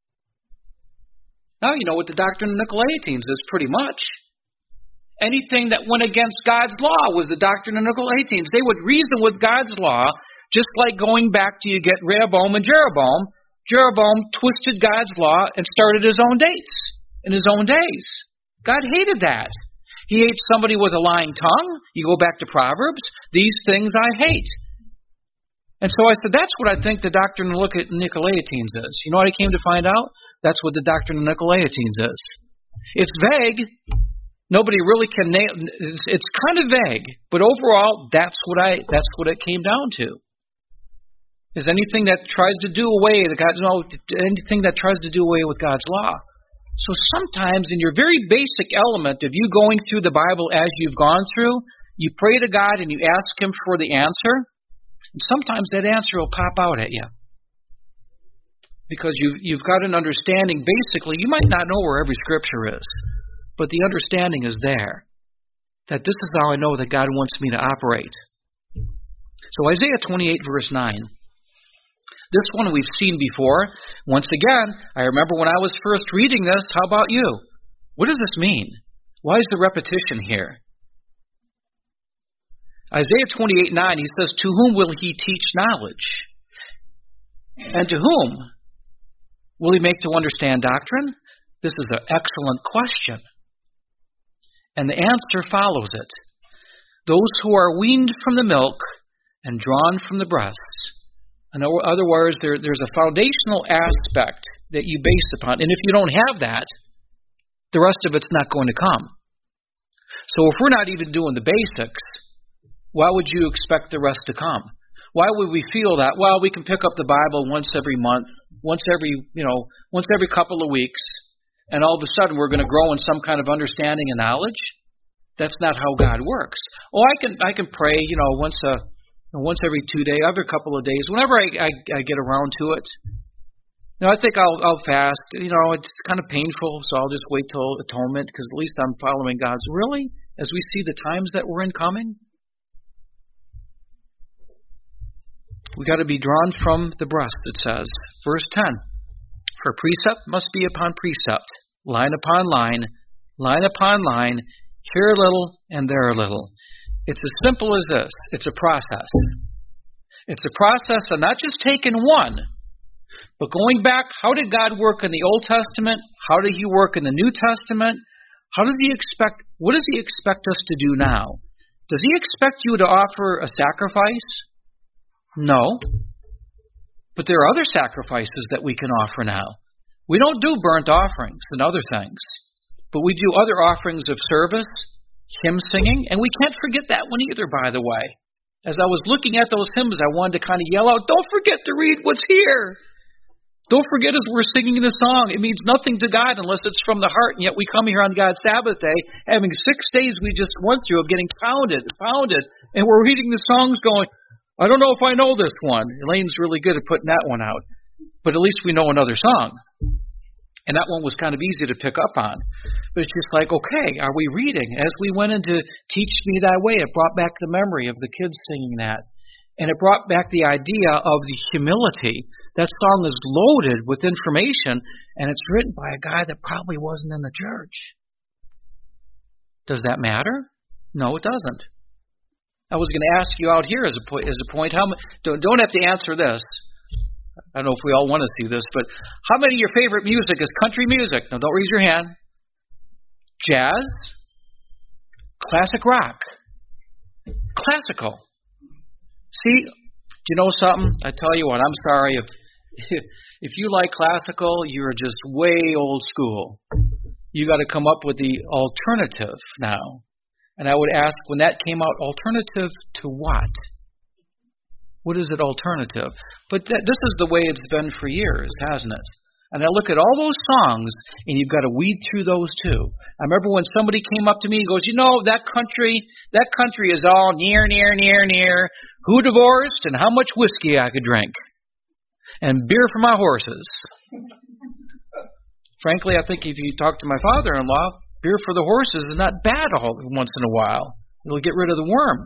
Now you know what the doctrine of Nicolaitans is, pretty much. Anything that went against God's law was the doctrine of Nicolaitans. They would reason with God's law, just like going back to you get Rehoboam and Jeroboam. Jeroboam twisted God's law and started his own dates in his own days. God hated that. He hates somebody with a lying tongue. You go back to Proverbs. These things I hate. And so I said, that's what I think the doctrine of Nicolaitans is. You know what I came to find out? That's what the doctrine of Nicolaitans is. It's vague. Nobody really can nail. It's, it's kind of vague, but overall, that's what I. That's what it came down to. Is anything that tries to do away with God's no, anything that tries to do away with God's law. So sometimes, in your very basic element of you going through the Bible as you've gone through, you pray to God and you ask Him for the answer. And sometimes that answer will pop out at you. Because you, you've got an understanding. Basically, you might not know where every scripture is, but the understanding is there. That this is how I know that God wants me to operate. So Isaiah twenty-eight, verse nine. This one we've seen before. Once again, I remember when I was first reading this, how about you? What does this mean? Why is the repetition here? Isaiah twenty-eight nine, he says, to whom will he teach knowledge? And to whom will he make to understand doctrine? This is an excellent question. And the answer follows it. Those who are weaned from the milk and drawn from the breasts. In other words, there, there's a foundational aspect that you base upon. And if you don't have that, the rest of it's not going to come. So if we're not even doing the basics, why would you expect the rest to come? Why would we feel that? Well, we can pick up the Bible once every month, once every, you know, once every couple of weeks, and all of a sudden we're going to grow in some kind of understanding and knowledge. That's not how God works. Oh, I can I can pray, you know, once a once every two days, every couple of days, whenever I, I, I get around to it. You know, I think I'll I'll fast. You know, it's kind of painful, so I'll just wait till atonement because at least I'm following God's. Really, as we see the times that we're in coming, we got to be drawn from the breast. It says, verse ten. For precept must be upon precept, line upon line, line upon line, here a little and there a little. It's as simple as this. It's a process. It's a process of not just taking one, but going back, how did God work in the Old Testament? How did He work in the New Testament? How does He expect, what does He expect us to do now? Does He expect you to offer a sacrifice? No. But there are other sacrifices that we can offer now. We don't do burnt offerings and other things, but we do other offerings of service, hymn singing, and we can't forget that one either, by the way. As I was looking at those hymns, I wanted to kind of yell out, don't forget to read what's here. Don't forget as we're singing the song. It means nothing to God unless it's from the heart, and yet we come here on God's Sabbath day, having six days we just went through of getting pounded, pounded, and we're reading the songs going, I don't know if I know this one. Elaine's really good at putting that one out. But at least we know another song. And that one was kind of easy to pick up on. But it's just like, okay, are we reading? As we went into Teach Me Thy Way, it brought back the memory of the kids singing that. And it brought back the idea of the humility. That song is loaded with information, and it's written by a guy that probably wasn't in the church. Does that matter? No, it doesn't. I was going to ask you out here as a point. As a point, how don't don't have to answer this. I don't know if we all want to see this, but how many of your favorite music is country music? Now, don't raise your hand. Jazz, classic rock, classical. See, do you know something? I tell you what. I'm sorry if if you like classical, you're just way old school. You got to come up with the alternative now. And I would ask, when that came out, alternative to what? What is it alternative? But th- this is the way it's been for years, hasn't it? And I look at all those songs, and you've got to weed through those too. I remember when somebody came up to me and goes, you know, that country, that country is all near, near, near, near. Who divorced and how much whiskey I could drink. And beer for my horses. Frankly, I think if you talk to my father-in-law, beer for the horses is not bad all once in a while. It'll get rid of the worms.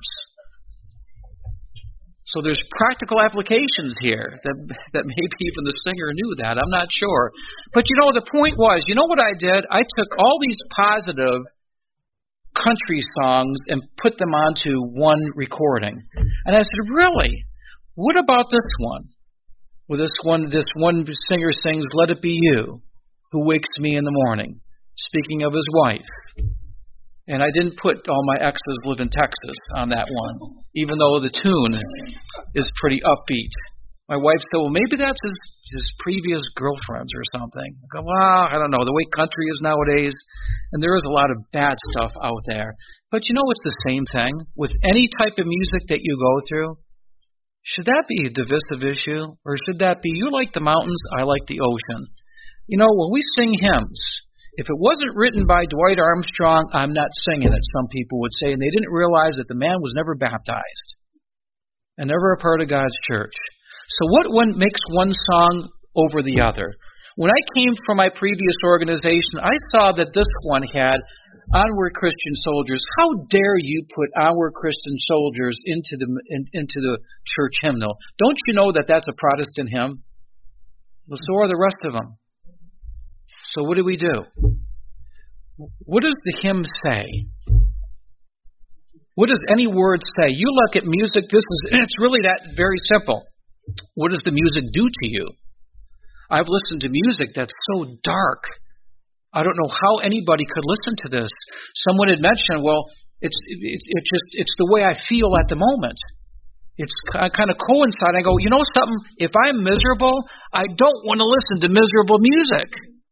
So there's practical applications here that that maybe even the singer knew that. I'm not sure. But you know, the point was, you know what I did? I took all these positive country songs and put them onto one recording. And I said, really? What about this one? Well, this one, this one singer sings, Let It Be You, who wakes me in the morning, speaking of his wife. And I didn't put All My Exes Live in Texas on that one, even though the tune is pretty upbeat. My wife said, well, maybe that's his, his previous girlfriends or something. I go, well, I don't know, the way country is nowadays, and there is a lot of bad stuff out there. But you know, it's the same thing with any type of music that you go through. Should that be a divisive issue, or should that be, you like the mountains, I like the ocean? You know, when we sing hymns, if it wasn't written by Dwight Armstrong, I'm not singing it, some people would say. And they didn't realize that the man was never baptized and never a part of God's church. So what one makes one song over the other? When I came from my previous organization, I saw that this one had Onward Christian Soldiers. How dare you put Onward Christian Soldiers into the in, into the church hymnal? Don't you know that that's a Protestant hymn? Well, so are the rest of them. So what do we do? What does the hymn say? What does any word say? You look at music, this is, it's really that very simple. What does the music do to you? I've listened to music that's so dark. I don't know how anybody could listen to this. Someone had mentioned, well, it's it, it just it's the way I feel at the moment. It's kind of coincide. I go, you know something? If I'm miserable, I don't want to listen to miserable music.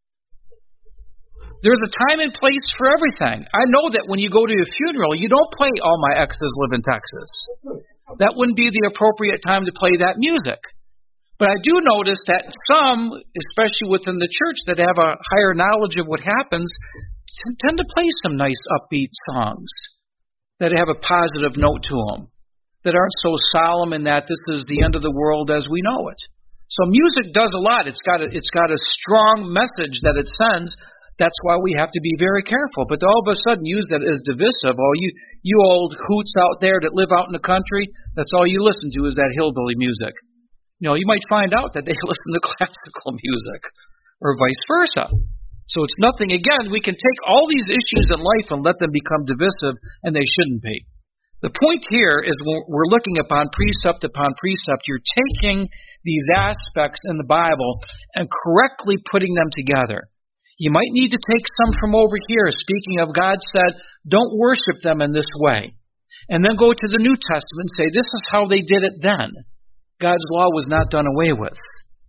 There's a time and place for everything. I know that when you go to a funeral, you don't play All My Exes Live in Texas. That wouldn't be the appropriate time to play that music. But I do notice that some, especially within the church, that have a higher knowledge of what happens, tend to play some nice upbeat songs that have a positive note to them, that aren't so solemn in that this is the end of the world as we know it. So music does a lot. It's got a, it's got a strong message that it sends. That's why we have to be very careful. But to all of a sudden use that as divisive, oh, you you old hoots out there that live out in the country, that's all you listen to is that hillbilly music. You know, you might find out that they listen to classical music or vice versa. So it's nothing, again, we can take all these issues in life and let them become divisive, and they shouldn't be. The point here is when we're looking upon precept upon precept, you're taking these aspects in the Bible and correctly putting them together. You might need to take some from over here. Speaking of, God said, don't worship them in this way. And then go to the New Testament and say, this is how they did it then. God's law was not done away with.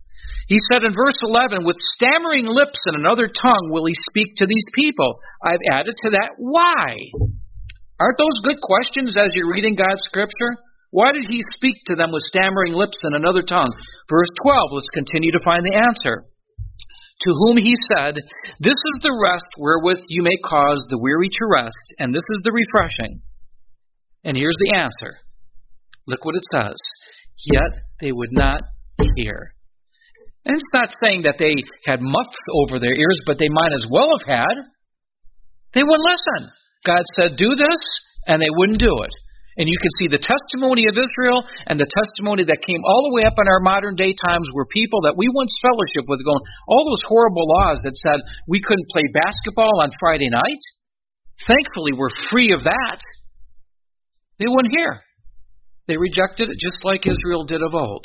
He said in verse eleven, with stammering lips and another tongue will he speak to these people. I've added to that, why? Aren't those good questions as you're reading God's Scripture? Why did he speak to them with stammering lips and another tongue? Verse twelve, let's continue to find the answer. To whom he said, this is the rest wherewith you may cause the weary to rest, and this is the refreshing. And here's the answer. Look what it says. Yet they would not hear. And it's not saying that they had muffs over their ears, but they might as well have had. They wouldn't listen. God said, do this, and they wouldn't do it. And you can see the testimony of Israel and the testimony that came all the way up in our modern day times where people that we once fellowship with going, all those horrible laws that said we couldn't play basketball on Friday night. Thankfully, we're free of that. They wouldn't hear. They rejected it just like Israel did of old.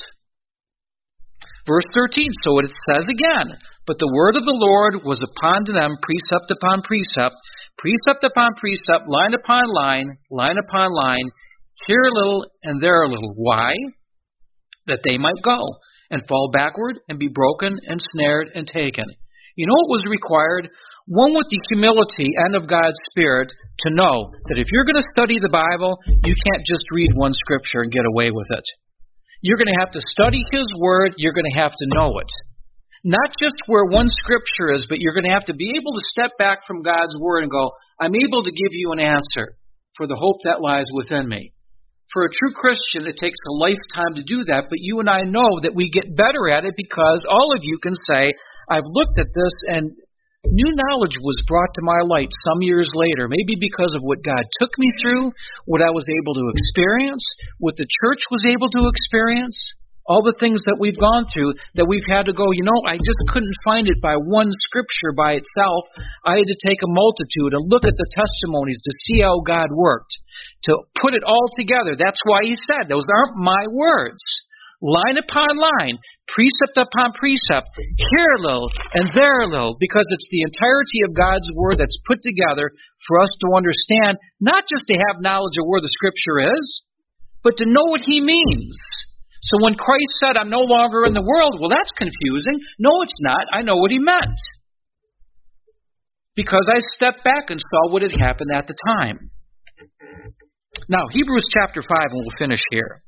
Verse thirteen, so it says again, but the word of the Lord was upon them precept upon precept, precept upon precept, line upon line, line upon line, here a little and there a little. Why? That they might go and fall backward and be broken and snared and taken. You know what was required? One with the humility and of God's Spirit to know that if you're going to study the Bible, you can't just read one scripture and get away with it. You're going to have to study His Word. You're going to have to know it. Not just where one scripture is, but you're going to have to be able to step back from God's Word and go, I'm able to give you an answer for the hope that lies within me. For a true Christian, it takes a lifetime to do that, but you and I know that we get better at it because all of you can say, I've looked at this and new knowledge was brought to my light some years later, maybe because of what God took me through, what I was able to experience, what the church was able to experience, all the things that we've gone through that we've had to go, you know, I just couldn't find it by one scripture by itself. I had to take a multitude and look at the testimonies to see how God worked, to put it all together. That's why He said, those aren't my words. Line upon line, precept upon precept, here a little and there a little, because it's the entirety of God's Word that's put together for us to understand, not just to have knowledge of where the Scripture is, but to know what He means. So when Christ said, I'm no longer in the world, well, that's confusing. No, it's not. I know what He meant. Because I stepped back and saw what had happened at the time. Now, Hebrews chapter five, and we'll finish here.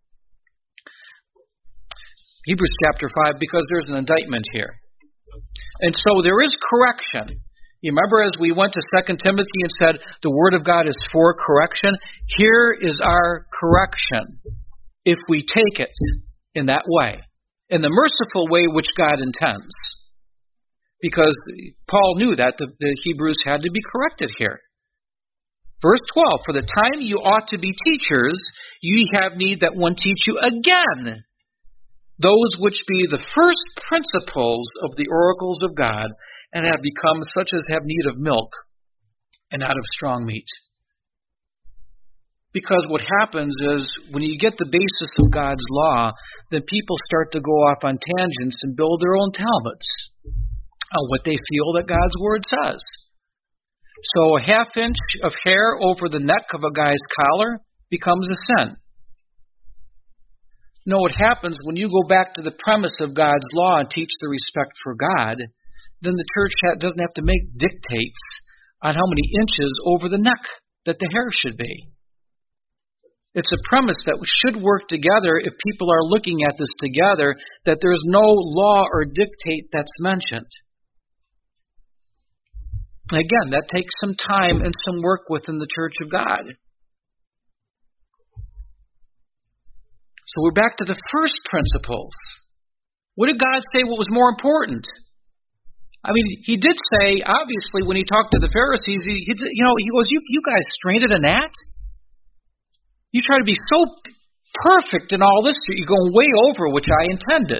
Hebrews chapter five, because there's an indictment here. And so there is correction. You remember as we went to Second Timothy and said the Word of God is for correction? Here is our correction, if we take it in that way, in the merciful way which God intends. Because Paul knew that the, the Hebrews had to be corrected here. Verse twelve, for the time you ought to be teachers, ye have need that one teach you again those which be the first principles of the oracles of God, and have become such as have need of milk, and not of strong meat. Because what happens is when you get the basis of God's law, then people start to go off on tangents and build their own Talmuds on what they feel that God's Word says. So a half inch of hair over the neck of a guy's collar becomes a sin. No, what happens when you go back to the premise of God's law and teach the respect for God, then the church doesn't have to make dictates on how many inches over the neck that the hair should be. It's a premise that should work together if people are looking at this together, that there's no law or dictate that's mentioned. Again, that takes some time and some work within the Church of God. So we're back to the first principles. What did God say what was more important? I mean, he did say, obviously, when he talked to the Pharisees, he, he you know, he goes, you, you guys strained at a gnat? You try to be so perfect in all this, you're going way over which I intended.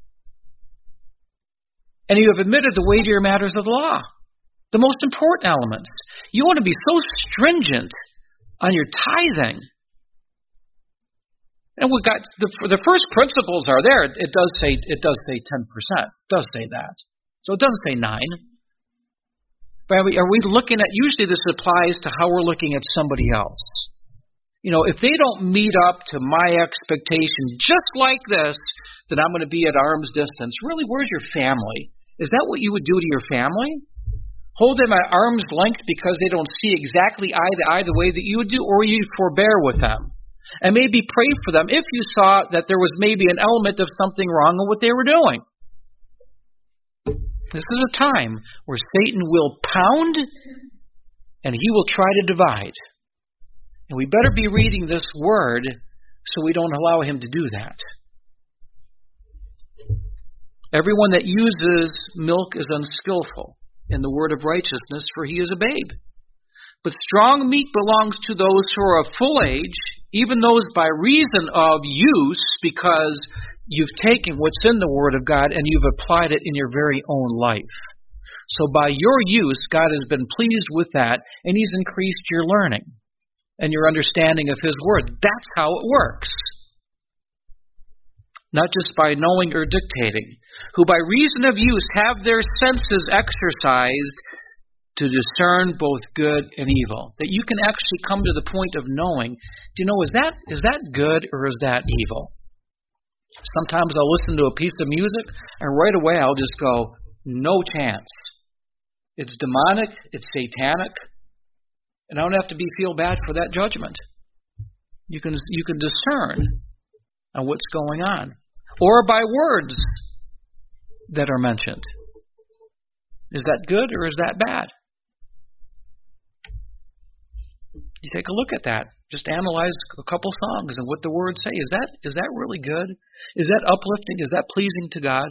And you have admitted the weightier matters of the law, the most important elements. You want to be so stringent on your tithing. And we got the, the first principles are there. It does say it does say ten percent. It does say that. So it doesn't say nine. But are we, are we looking at, usually this applies to how we're looking at somebody else. You know, if they don't meet up to my expectation just like this, then I'm going to be at arm's distance. Really, where's your family? Is that what you would do to your family? Hold them at arm's length because they don't see exactly eye to eye the way that you would do, or you forbear with them. And maybe pray for them if you saw that there was maybe an element of something wrong in what they were doing. This is a time where Satan will pound and he will try to divide. And we better be reading this word so we don't allow him to do that. Everyone that uses milk is unskillful in the word of righteousness, for he is a babe. But strong meat belongs to those who are of full age, even those by reason of use, because you've taken what's in the Word of God and you've applied it in your very own life. So by your use, God has been pleased with that, and he's increased your learning and your understanding of his Word. That's how it works. Not just by knowing or dictating. Who by reason of use have their senses exercised to discern both good and evil. That you can actually come to the point of knowing, do you know, is that is that good or is that evil? Sometimes I'll listen to a piece of music and right away I'll just go, no chance. It's demonic, it's satanic, and I don't have to be feel bad for that judgment. You can you can discern on what's going on. Or by words that are mentioned. Is that good or is that bad? You take a look at that. Just analyze a couple songs and what the words say. Is that is that really good? Is that uplifting? Is that pleasing to God?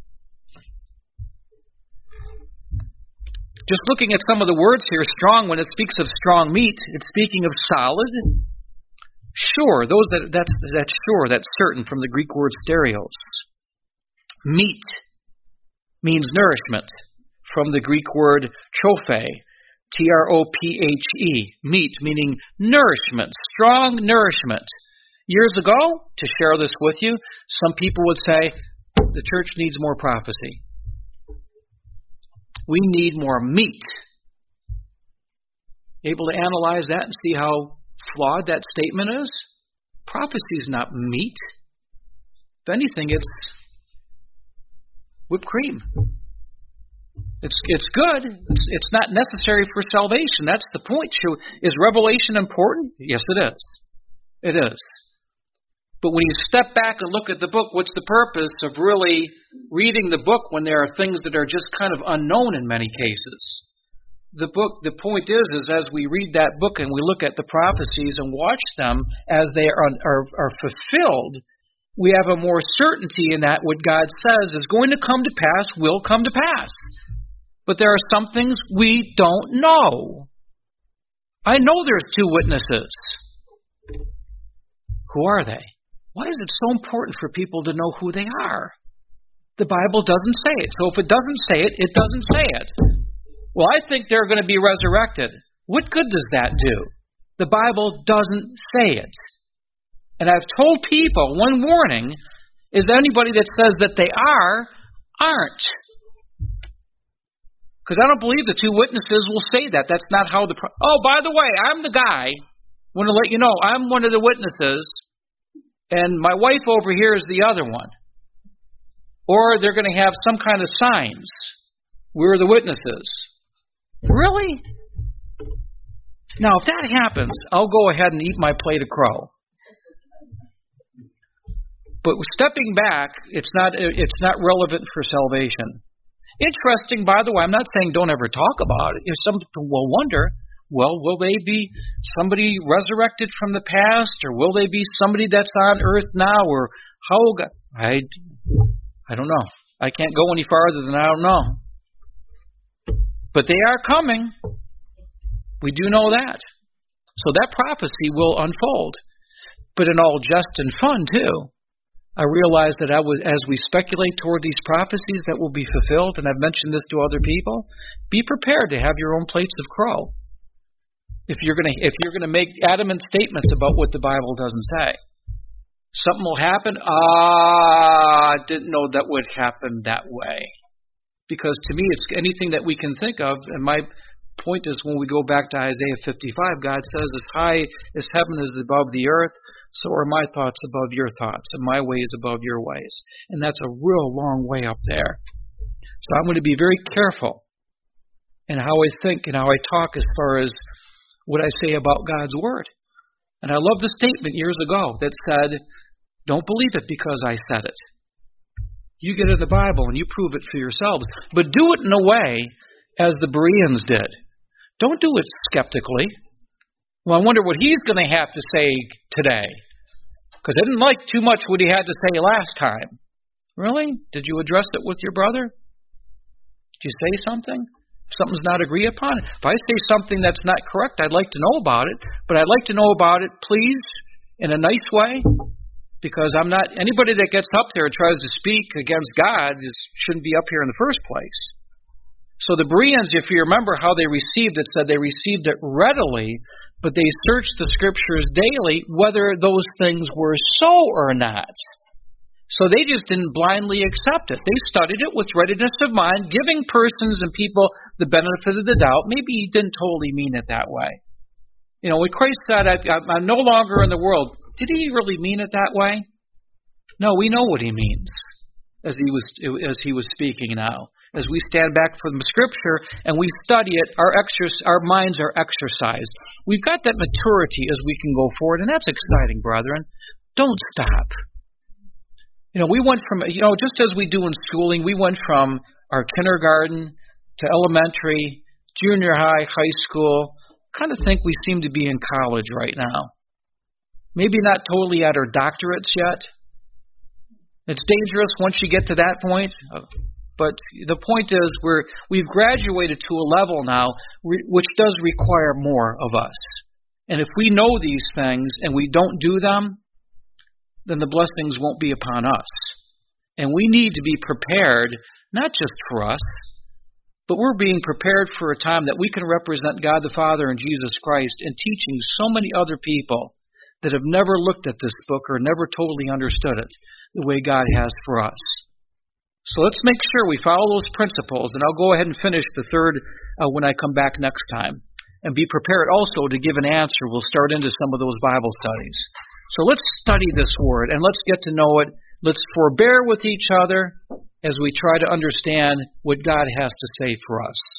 Just looking at some of the words here, strong, when it speaks of strong meat, it's speaking of solid, sure. Those that that's that's sure, that's certain from the Greek word stereos. Meat means nourishment from the Greek word trophe. T R O P H E, meat, meaning nourishment, strong nourishment. Years ago, to share this with you, some people would say, the church needs more prophecy. We need more meat. Able to analyze that and see how flawed that statement is? Prophecy is not meat. If anything, it's whipped cream. It's it's good. It's it's not necessary for salvation. That's the point. Is revelation important? Yes, it is. It is. But when you step back and look at the book, what's the purpose of really reading the book when there are things that are just kind of unknown in many cases? The book, the point is, is as we read that book and we look at the prophecies and watch them as they are are, are fulfilled, we have a more certainty in that what God says is going to come to pass will come to pass. But there are some things we don't know. I know there's two witnesses. Who are they? Why is it so important for people to know who they are? The Bible doesn't say it. So if it doesn't say it, it doesn't say it. Well, I think they're going to be resurrected. What good does that do? The Bible doesn't say it. And I've told people, one warning is anybody that says that they are, aren't. Because I don't believe the two witnesses will say that. That's not how the... Pro- oh, by the way, I'm the guy. I want to let you know, I'm one of the witnesses, and my wife over here is the other one. Or they're going to have some kind of signs. We're the witnesses. Really? Now, if that happens, I'll go ahead and eat my plate of crow. But stepping back, it's not it's not relevant for salvation. Interesting, by the way, I'm not saying don't ever talk about it. If some people will wonder, well, will they be somebody resurrected from the past, or will they be somebody that's on earth now, or how? I, I don't know. I can't go any farther than I don't know. But they are coming. We do know that. So that prophecy will unfold. But in all jest and fun, too. I realize that I would, as we speculate toward these prophecies that will be fulfilled, and I've mentioned this to other people, be prepared to have your own plates of crow. If you're going to, if you're going to make adamant statements about what the Bible doesn't say, something will happen. Ah, I didn't know that would happen that way. Because to me, it's anything that we can think of, and my point is when we go back to Isaiah fifty-five, God says, as high as heaven is above the earth, so are my thoughts above your thoughts, and my ways above your ways. And that's a real long way up there. So I'm going to be very careful in how I think and how I talk as far as what I say about God's Word. And I love the statement years ago that said, don't believe it because I said it. You get in the Bible and you prove it for yourselves. But do it in a way as the Bereans did. Don't do it skeptically. Well, I wonder what he's going to have to say today. Because I didn't like too much what he had to say last time. Really? Did you address it with your brother? Did you say something? If something's not agreed upon? If I say something that's not correct, I'd like to know about it. But I'd like to know about it, please, in a nice way. Because I'm not, anybody that gets up there and tries to speak against God is, shouldn't be up here in the first place. So the Bereans, if you remember how they received it, said they received it readily, but they searched the Scriptures daily whether those things were so or not. So they just didn't blindly accept it. They studied it with readiness of mind, giving persons and people the benefit of the doubt. Maybe he didn't totally mean it that way. You know, when Christ said, I'm no longer in the world, did he really mean it that way? No, we know what he means as he was as he was speaking now. As we stand back from the Scripture and we study it, our exer- our minds are exercised. We've got that maturity as we can go forward, and that's exciting, brethren. Don't stop. You know, we went from, you know, just as we do in schooling, we went from our kindergarten to elementary, junior high, high school. I kind of think we seem to be in college right now. Maybe not totally at our doctorates yet. It's dangerous once you get to that point. But the point is we're, we've graduated to a level now re, which does require more of us. And if we know these things and we don't do them, then the blessings won't be upon us. And we need to be prepared, not just for us, but we're being prepared for a time that we can represent God the Father and Jesus Christ in teaching so many other people that have never looked at this book or never totally understood it the way God has for us. So let's make sure we follow those principles, and I'll go ahead and finish the third uh, when I come back next time. And be prepared also to give an answer. We'll start into some of those Bible studies. So let's study this Word, and let's get to know it. Let's forbear with each other as we try to understand what God has to say for us.